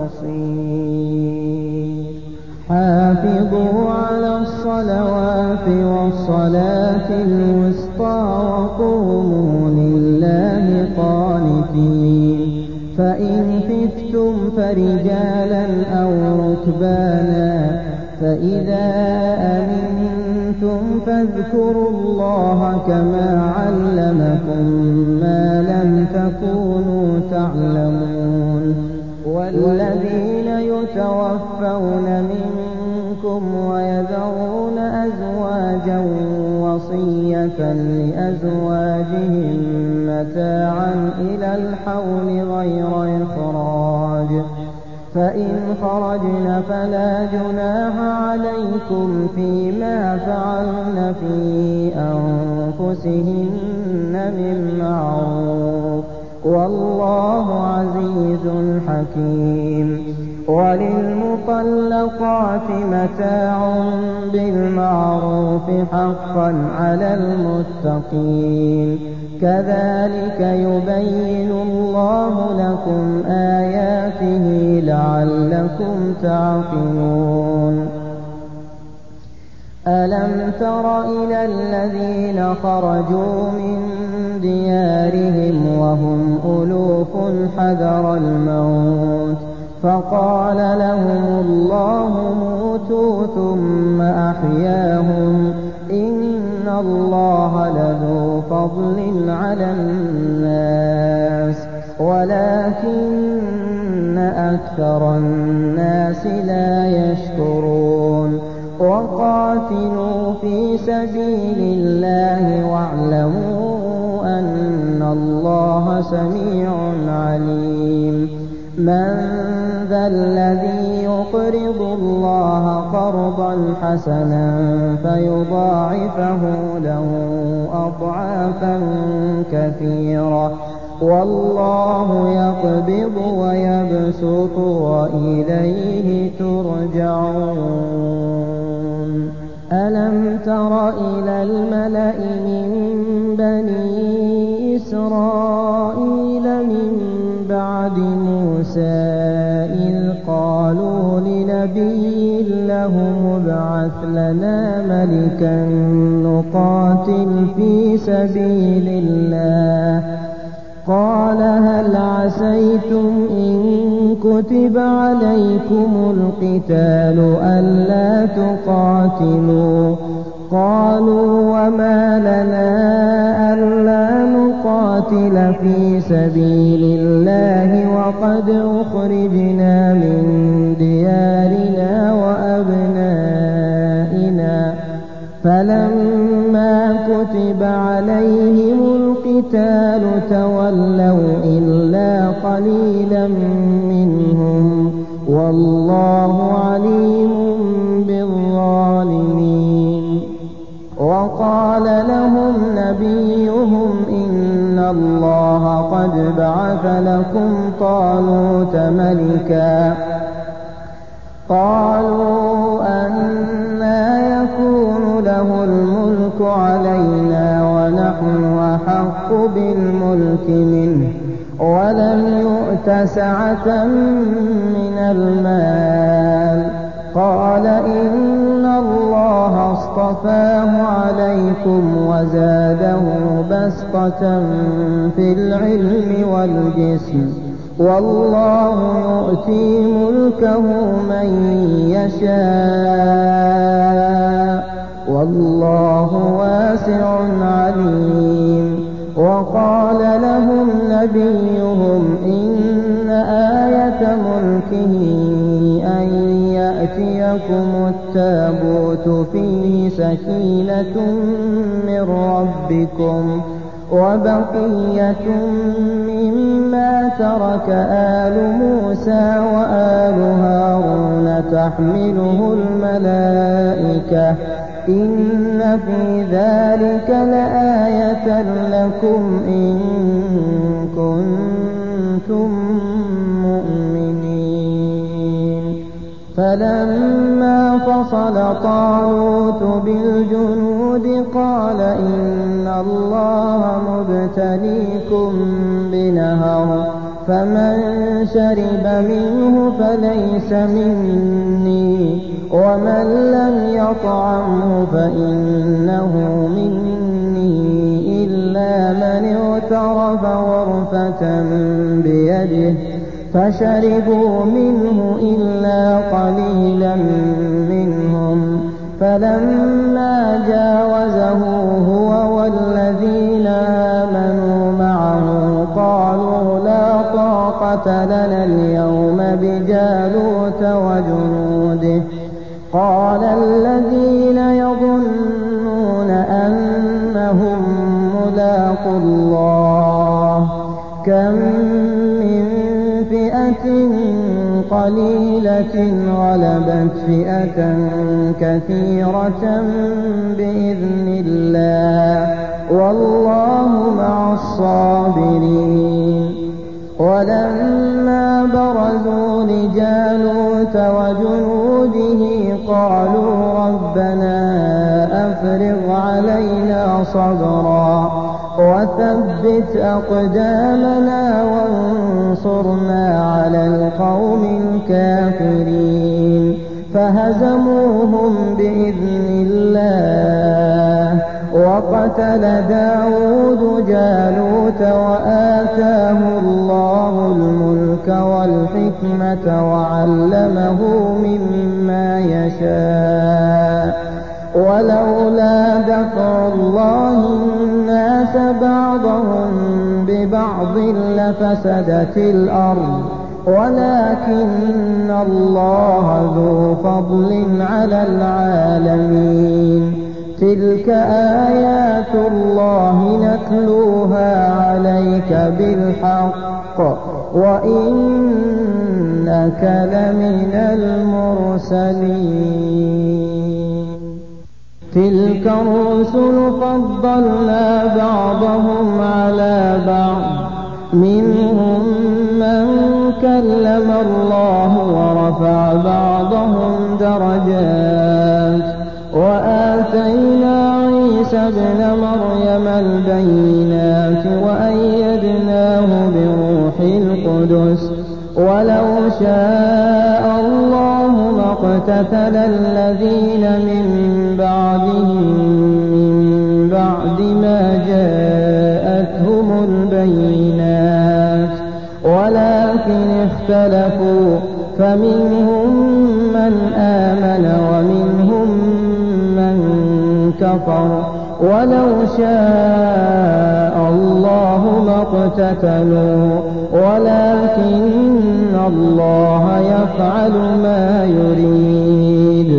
Speaker 1: بصير. حافظوا على الصلوات والصلاة الوسطى وقوموا لله قانتين. فإن خفتم فرجالا أو ركبانا فإذا أمنتم فاذكروا الله كما علمكم ما لم تكونوا تعلمون. والذين يتوفون منكم ويذرون أزواجا وصية لأزواجهم متاعا إلى الحول غير إخراج فإن خرجن فلا جناح عليكم فيما فعلن في أنفسهن من معروف والله عزيز حكيم. وللمطلقات متاع بالمعروف حقا على المتقين. كذلك يبين الله لكم آياته لعلكم تعقلون. ألم تر إلى الذين خرجوا من ديارهم وهم ألوف حذر الموت فقال لهم الله موتوا ثم أحياهم إن الله لذو فضل على الناس ولكن أكثر الناس لا يشكرون وقاتلوا في سبيل الله واعلموا أن الله سميع عليم من ذا الذي يقرض الله قرضا حسنا فيضاعفه له أضعافا كثيرة والله يقبض ويبسط وإليه ترجعون ألم تر إلى الملأ من بني إسرائيل من بعد موسى إذ قالوا لنبي له ابعث لنا ملكا نقاتل في سبيل الله قال هل عسيتم إن كتب عليكم القتال ألا تقاتلوا قالوا وما لنا ألا نقاتل في سبيل الله وقد أخرجنا من ديارنا وأبنائنا فلما كتب عليهم القتال تولوا إلا قليلا منهم والله عليم بالظالمين وقال لهم نبيهم إن الله قد بعث لكم طالوت ملكا قالوا أنى يكون له الملك علينا ونحن أحق بالملك منه ولم يؤت سعة من المال قال إن الله اصطفاه عليكم وزاده بسطة في العلم والجسم والله يؤتي ملكه من يشاء والله واسع عليم وقال لهم نبيهم إن آية ملكه أن يأتيكم التابوت فيه سكينة من ربكم وبقية مما ترك آل موسى وآل هارون تحمله الملائكة إن في ذلك لآية لكم إن كنتم مؤمنين فلما فصل طالوت بالجنود قال إن الله مبتليكم بنهر فمن شرب منه فليس مني ومن لم يطعمه فإنه مني إلا من اغترف غرفة بيده فشربوا منه إلا قليلا منهم فلما جاوزه هو والذين آمنوا معه قالوا لا طاقة لنا اليوم بجالوت وجنوده قال الذين يظنون أنهم ملاقو الله كم من فئة قليلة غلبت فئة كثيرة بإذن الله والله مع الصابرين ولما برزوا لجالوت وجنوده قالوا ربنا أفرغ علينا صبرا وثبت أقدامنا وانصرنا على القوم الكافرين فهزموهم بإذن الله وقتل داود جالوت وآتاه الله الملك والحكمة وعلمه مما يشاء ولولا دفع الله الناس بعضهم ببعض لفسدت الأرض ولكن الله ذو فضل على العالمين. تلك آيات الله نتلوها عليك بالحق وإنك لمن المرسلين. تلك الرسل فضلنا بعضهم على بعض، منهم من كلم الله ورفع بعضهم درجات، وآتينا عيسى ابن مريم البينات وأيدناه بروح القدس، ولو شاء الله ما اقتتل الذين من بعدهم من بعد ما جاءتهم البينات، ولكن اختلفوا فمنهم من آمن ومنهم من كفر، ولو شاء الله ما اقتتلوا ولكن الله يفعل ما يريد.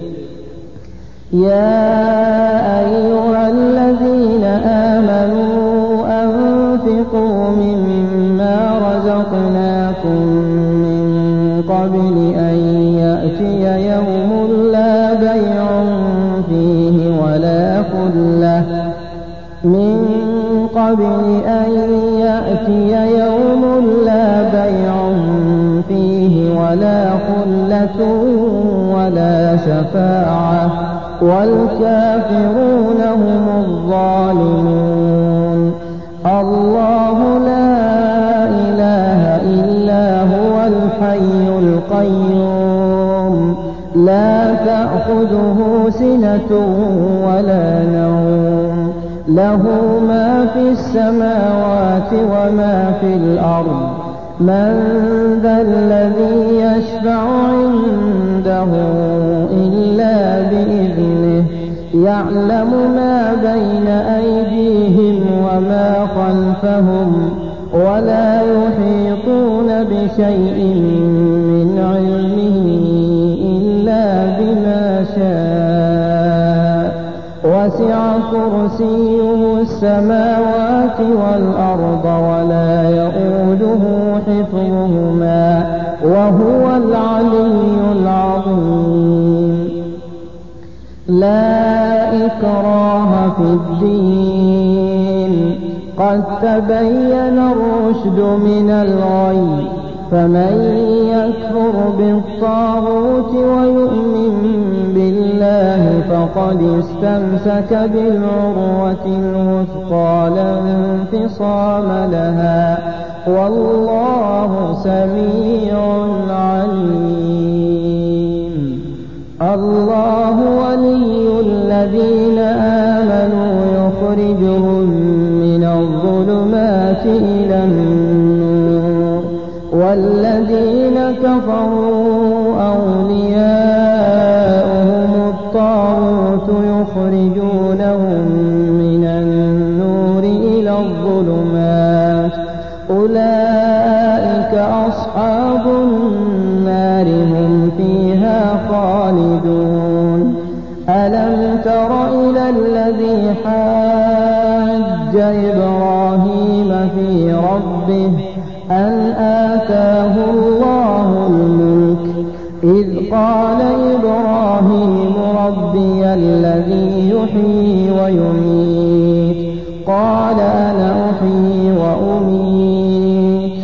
Speaker 1: يا أيها الذين آمنوا أنفقوا مما رزقناكم من قبل أن يأتي يوم لا بيع فيه ولا خلة، من قبل أن يأتي يوم لا بيع فيه ولا خلة ولا شفاعة والكافرون هم الظالمون. الله لا إله إلا هو الحي القيوم، لا تأخذه سنة ولا نوم، له ما في السماوات وما في الأرض. من ذا الذي يشفع عنده إلا بإذنه، يعلم ما بين أيديهم وما خلفهم، ولا يحيطون بشيء من علمه إلا بما شاء، وسع كرسيه السماوات والأرض ولا يؤوده حفظهما وهو العلي العظيم. لا إكراه في الدين، قد تبين الرشد من الغي، فمن يكفر بالطاغوت ويؤمن بالله فقد استمسك بالعروة الوثقى لا انفصام لها، والله سميع عليم. الله ولي الذين آمنوا يخرجهم من الظلمات إلى النور، والذين كفروا أولياؤهم الطاغوت يخرجونهم من النور إلى الظلمات، أولئك أصحاب النار هم فيها خالدون. ألم تر إلى الذي حاج إبراهيم في ربه أن آتاه الله الملك، إذ قال إبراهيم ربي الذي يحيي ويميت، قال أنا أحيي وأميت.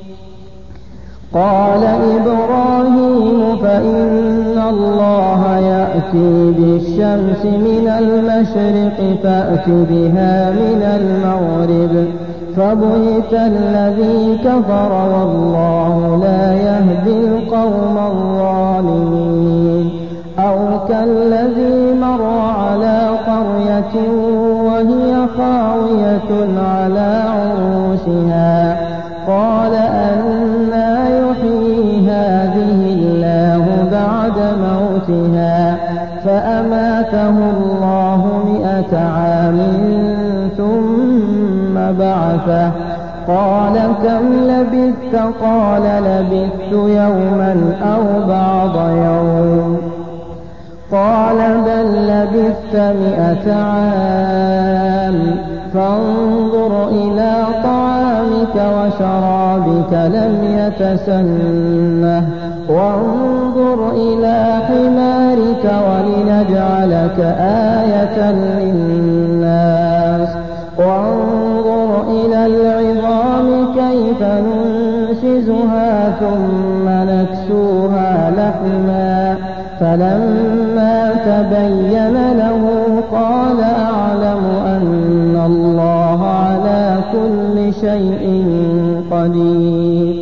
Speaker 1: قال إبراهيم فإن الله يأتي بالشمس من المشرق فأت بها من المغرب، فبهت الذي كفر والله لا يهدي القوم الظالمين. أو كالذي مر على قرية وهي خاوية على عروشها، قال أنى يحيي هذه الله بعد موتها، فأماته الله 100 عام ثم بعثه، قال كم لبثت؟ قال لبثت يوما أو بعض يوم. قال بل لبثت 100 عام. فانظر إلى طعامك وشرابك لم يتسنه، وانظر إلى حمارك ولنجعلك آية للناس. وانظر إلى العظام كيف ننشزها ثم نكسوها لحما. فلما تبين له قال أعلم أن الله على كل شيء قدير.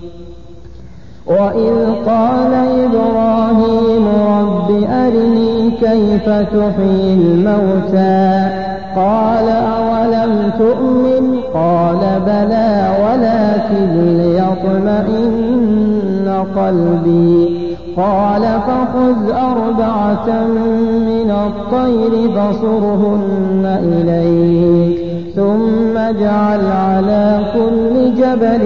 Speaker 1: وإذ قال إبراهيم رب أرني كيف تحيي الموتى؟ قال أولم تؤمن؟ قال بلى ولكن ليطمئن قلبي. قال فخذ 4 من الطير فصرهن إليك، ثم اجعل على كل جبل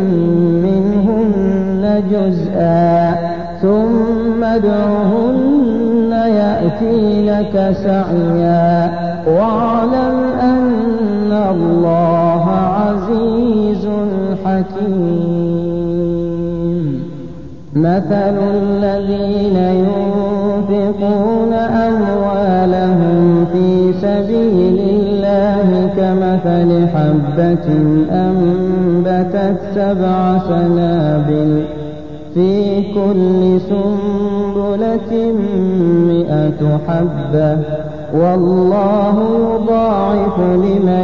Speaker 1: منهن جزءا، ثم ادعهن يأتينك سعيا. واعلم أن الله عزيز حكيم. مثل الذين ينفقون أموالهم في سبيل الله كمثل حبة أنبتت 7 سنابل في كل سنبلة 100 حبة، والله يضاعف لمن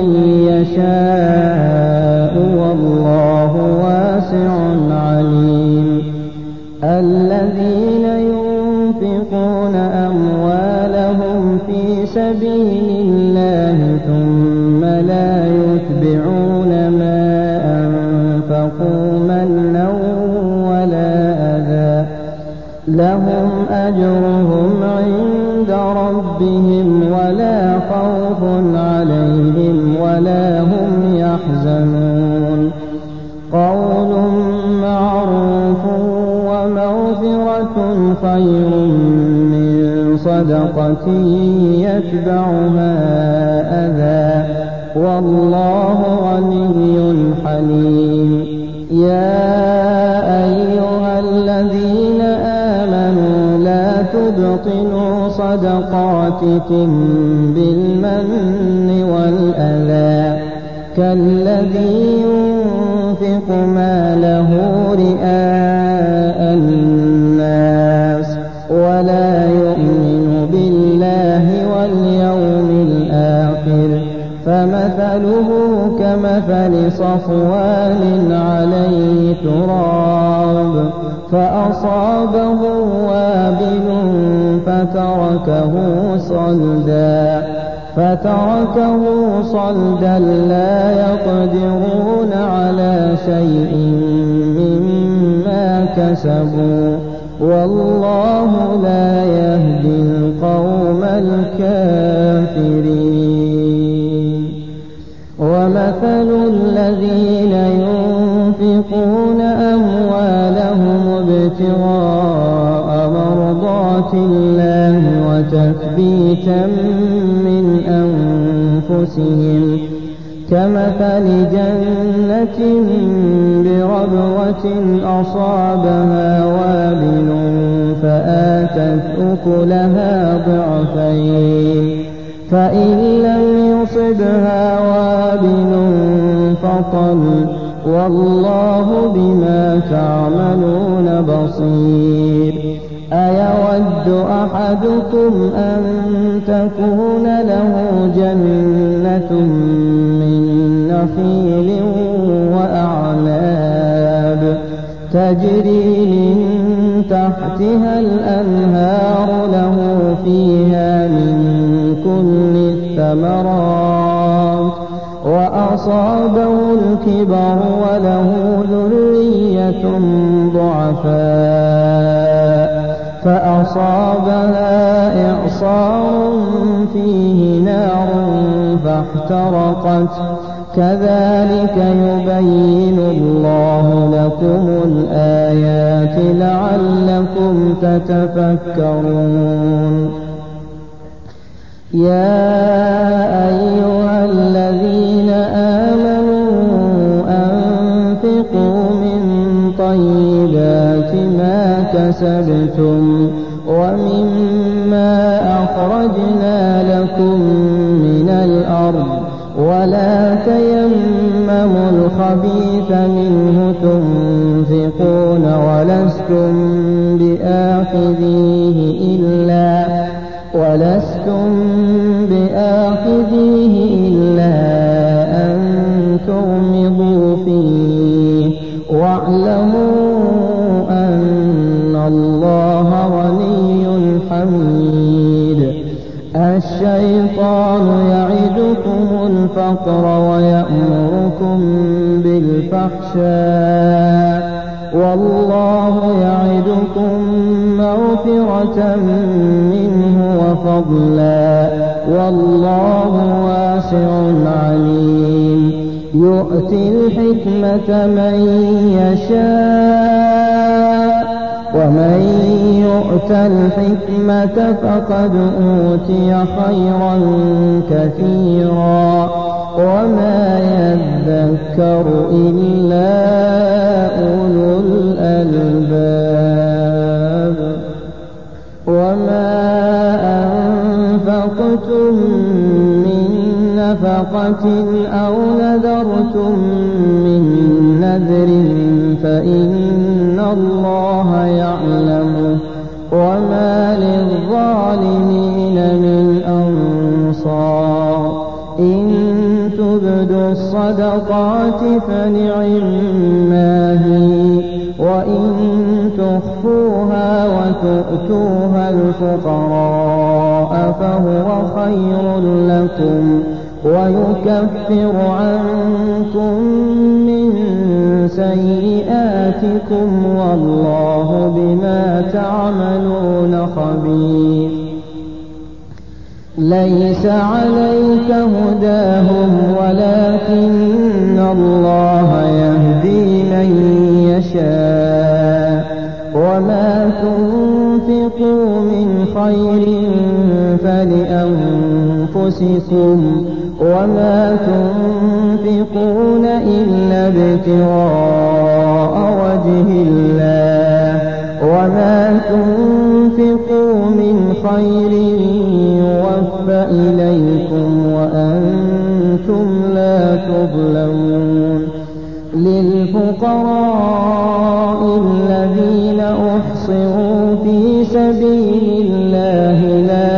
Speaker 1: يشاء والله واسع عليم. الذين ينفقون أموالهم في سبيل الله ثم لا يتبعون ما أنفقوا منا ولا أذى لهم أجرهم عند ربهم ولا خوف عليهم ولا هم يحزنون. قول معروف ومغفرة خير من صدقة يتبعها أذى، والله غني حليم. يا أيها الذين آمنوا لا تبطلوا صدقاتكم بالمن والأذى كالذي ينفق ماله رئاء الناس ولا يؤمن بالله واليوم الآخر، فمثله كمثل صفوان عليه تراب فأصابه وابل فتركه صلدا لا يقدرون على شيء مما كسبوا، والله لا يهدي القوم الكافرين. ومثل الذين ينفقون أموالهم ابتغاء مرضات الله وتثبيتا من أنفسهم كمثل جنة بربوة أصابها وابل فآتت أكلها ضعفين، فإن لم يصبها وابل فطل، والله بما تعملون بصير. أيود أحدكم أن تكون له جنة من نخيل وأعناب تجري من تحتها الأنهار له فيها من كل الثمرات وأصابه الكبر وله ذرية ضعفاء فأصابها إعصار فيه نار فاحترقت كذلك يبين الله لكم الآيات لعلكم تتفكرون. يا أيها الذين آمنوا أنفقوا من طيبات ما كسبتم ومما أخرجنا لكم من الأرض ولا تيمموا الخبيث منه تنفقون ولستم بآخذيه إلا أن تغمضوا فيه واعلموا أن الله غني حميد. الشيطان يعدكم الفقر ويأمركم بالفحشاء والله يعدكم مغفرة منه وفضلا والله واسع عليم. يؤتي الحكمة من يشاء ومن يؤت الحكمة فقد أوتي خيرا كثيرا وما يذكر إلا أولو الألباب. وما أنفقتم من نفقة أو نذرتم من نذر فإن الله يعلمه وما للظالمين من أنصار. إن تبدوا الصدقات فنعما هي وإن تخفوها وتؤتوها الفقراء فهو خير لكم ويكفر عنكم من سيئاتكم والله بما تعملون خبير. ليس عليك هداهم ولكن الله يهدي من يشاء وما تنفقوا من خير فلأنفسكم وما تنفقون إلا ابتغاء وجه الله وما تنفقوا من خير يوفى إليكم وأنتم لا تظلمون. للفقراء الذين أحصروا في سبيل الله لا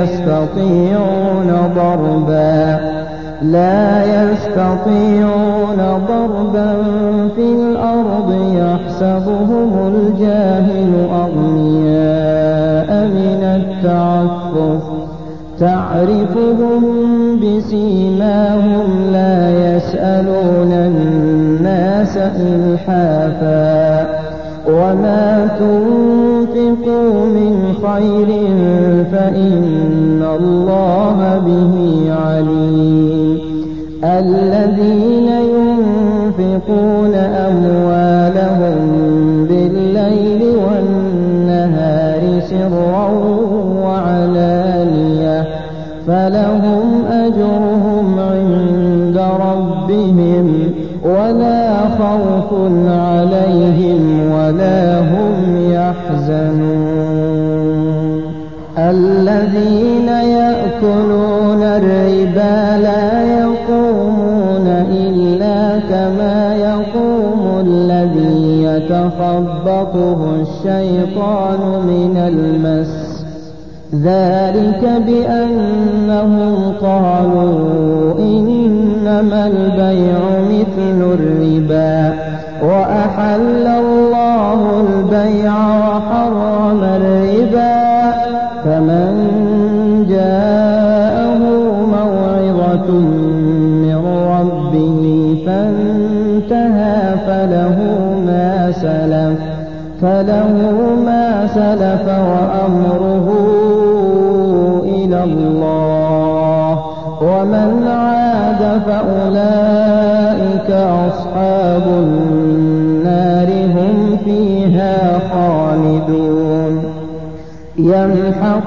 Speaker 1: يستطيعون ضربا في الأرض يحسبهم الجاهل أغنياء من التعفف تعرفهم بسيماهم لا يسألون الناس إلحافا وما تنفقوا من خير فإن الله به عليم. الذين ينفقون أموالهم بالليل والنهار سرا وعلانية فلهم أجرهم عند ربهم ولا خوف عليهم ولا هم يحزنون. الذين يأكلون الربا لا يقومون إلا كما يقوم الذي يتخبطه الشيطان من المس ذلك بأنهم قالوا إنما البيع مثل الربا وأحل الله البيع وحرم الربا فمن جاءه موعظة من ربه فانتهى فله ما سلف وأمره إلى الله ومن عاد فأولئك يمحق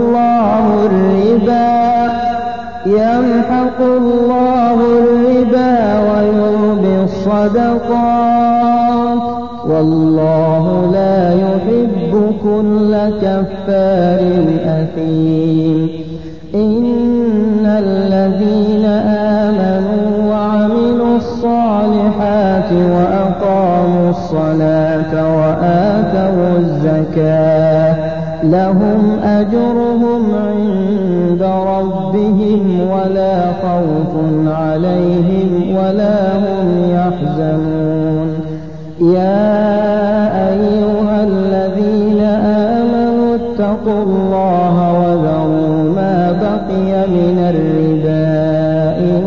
Speaker 1: الله الربا ويربي الصدقات والله لا يحب كل كفار أثيم إن الذين آمنوا وعملوا الصالحات وأقاموا الصلاة وآتوا الزكاة لهم أجرهم عند ربهم ولا خوف عليهم ولا هم يحزنون يا أيها الذين آمنوا اتقوا الله وذروا ما بقي من الربا إن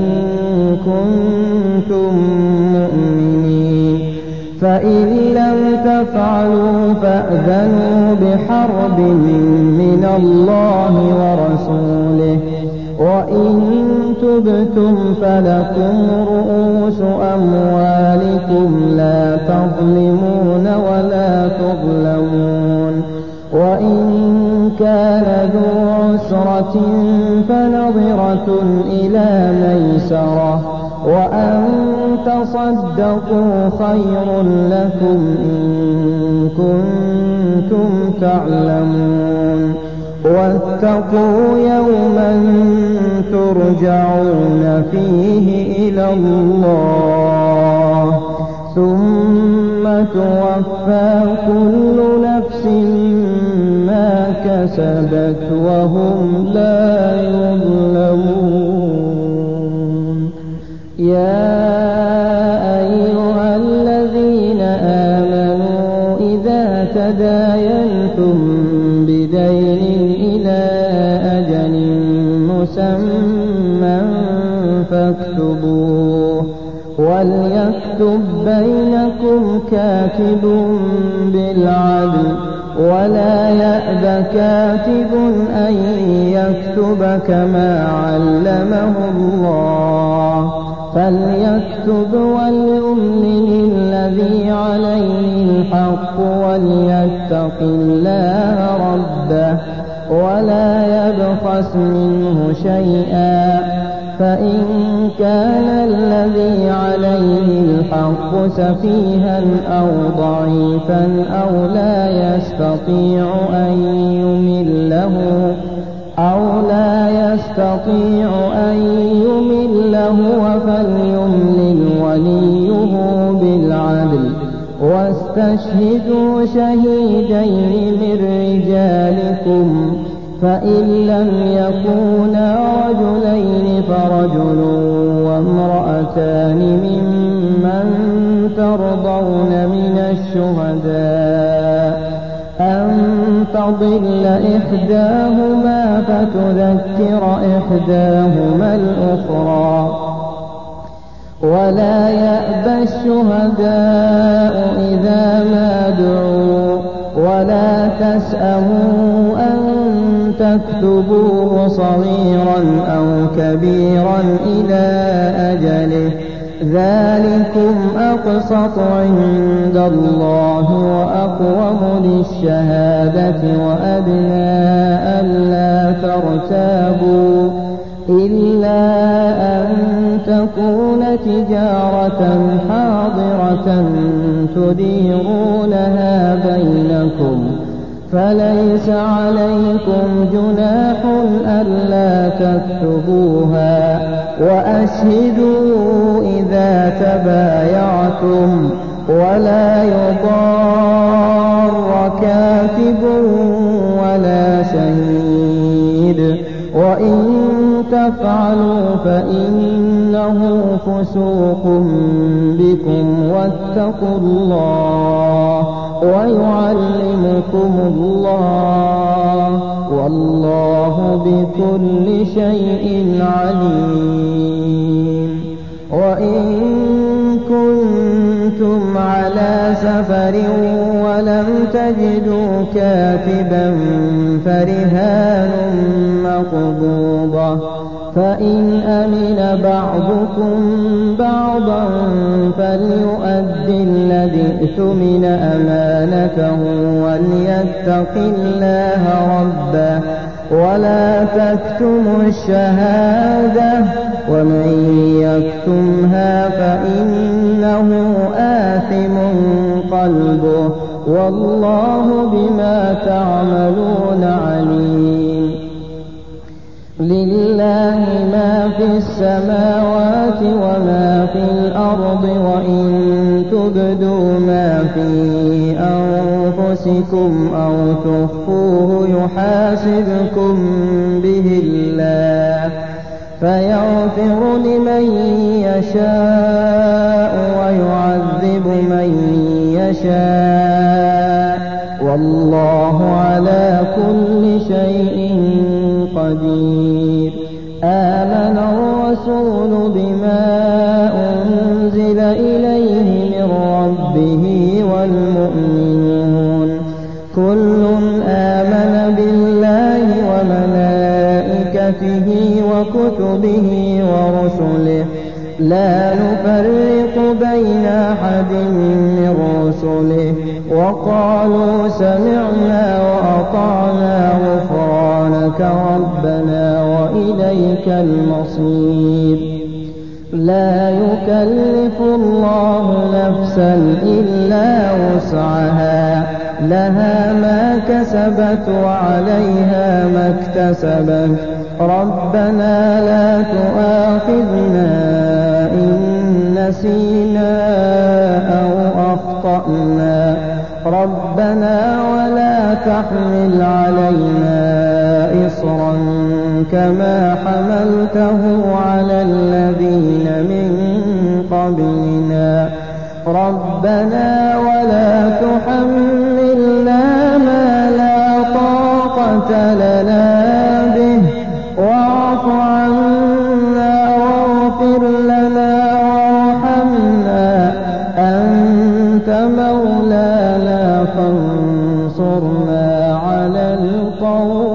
Speaker 1: كنتم مؤمنين فإن لم تفعلوا فأذنوا بحرب من الله ورسوله وإن تبتم فلكم رؤوس أموالكم لا تظلمون ولا تظلمون وإن كان ذو عسرة فنظرة إلى ميسرة وأن تصدقوا خير لكم إن كنتم تعلمون واتقوا يوما ترجعون فيه إلى الله ثم توفى كل نفس ما كسبت وهم لا يظلمون يا أيها الذين آمنوا إذا تداينتم بدين إلى أجل مسمى فاكتبوه وليكتب بينكم كاتب بالعدل ولا يأب كاتب أن يكتب كما علمه الله فليكتب وليملل الذي عليه الحق وليتق الله ربه ولا يبخس منه شيئا فإن كان الذي عليه الحق سفيها أو ضعيفا أو لا يستطيع أن يمله فليملل وليه بالعدل واستشهدوا شهيدين من رجالكم فإن لم يكونا رجلين فرجل وامرأتان ممن ترضون من الشهداء أن تضل إحداهما فتذكر إحداهما الأخرى ولا يأبى الشهداء إذا ما دعوا ولا تسأموا أن تكتبوه صغيرا أو كبيرا إلى أجله ذلكم أقسط عند الله وأقوم للشهادة وأدنى ألا ترتابوا إلا أن تكون تجارة حاضرة تديرونها بينكم فليس عليكم جناح ألا تكتبوها وأشهدوا إذا تبايعتم ولا يضار كاتب ولا شهيد وإن تفعلوا فإنه فسوق بكم واتقوا الله ويعلمكم الله والله بكل شيء عليم وإن كنتم على سفر ولم تجدوا كاتبا فرهان مقبوضة فإن أمن بعضكم بعضا فليؤد الذي ائتمن أمانته وليتق الله ربه ولا تكتموا الشهادة ومن يكتمها فإنه آثم قلبه والله بما تعملون عليم. لله ما في السماوات وما في الأرض وإن تبدوا ما في أنفسكم أو تخفوه يحاسبكم به الله فيغفر لمن يشاء ويعذب من يشاء والله على كل شيء قدير. آمن الرسول بما أنزل إليه من ربه والمؤمنون كل آمن بالله وملائكته وكتبه ورسله لا نفرق بين أحد من رسله وقالوا سمعنا وأطعنا غفرانك ربنا وإليك المصير. لا يكلف الله نفسا إلا وسعها لها ما كسبت وعليها ما اكتسبت ربنا لا تؤاخذنا إن نسينا أو أخطأنا ربنا ولا تحمل علينا إصرا كما حملته على الذين من قبلنا ربنا ولا تحملنا ما لا طاقة لنا به واعف عنا واغفر لنا وارحمنا أنت مولانا فانصرنا على القوم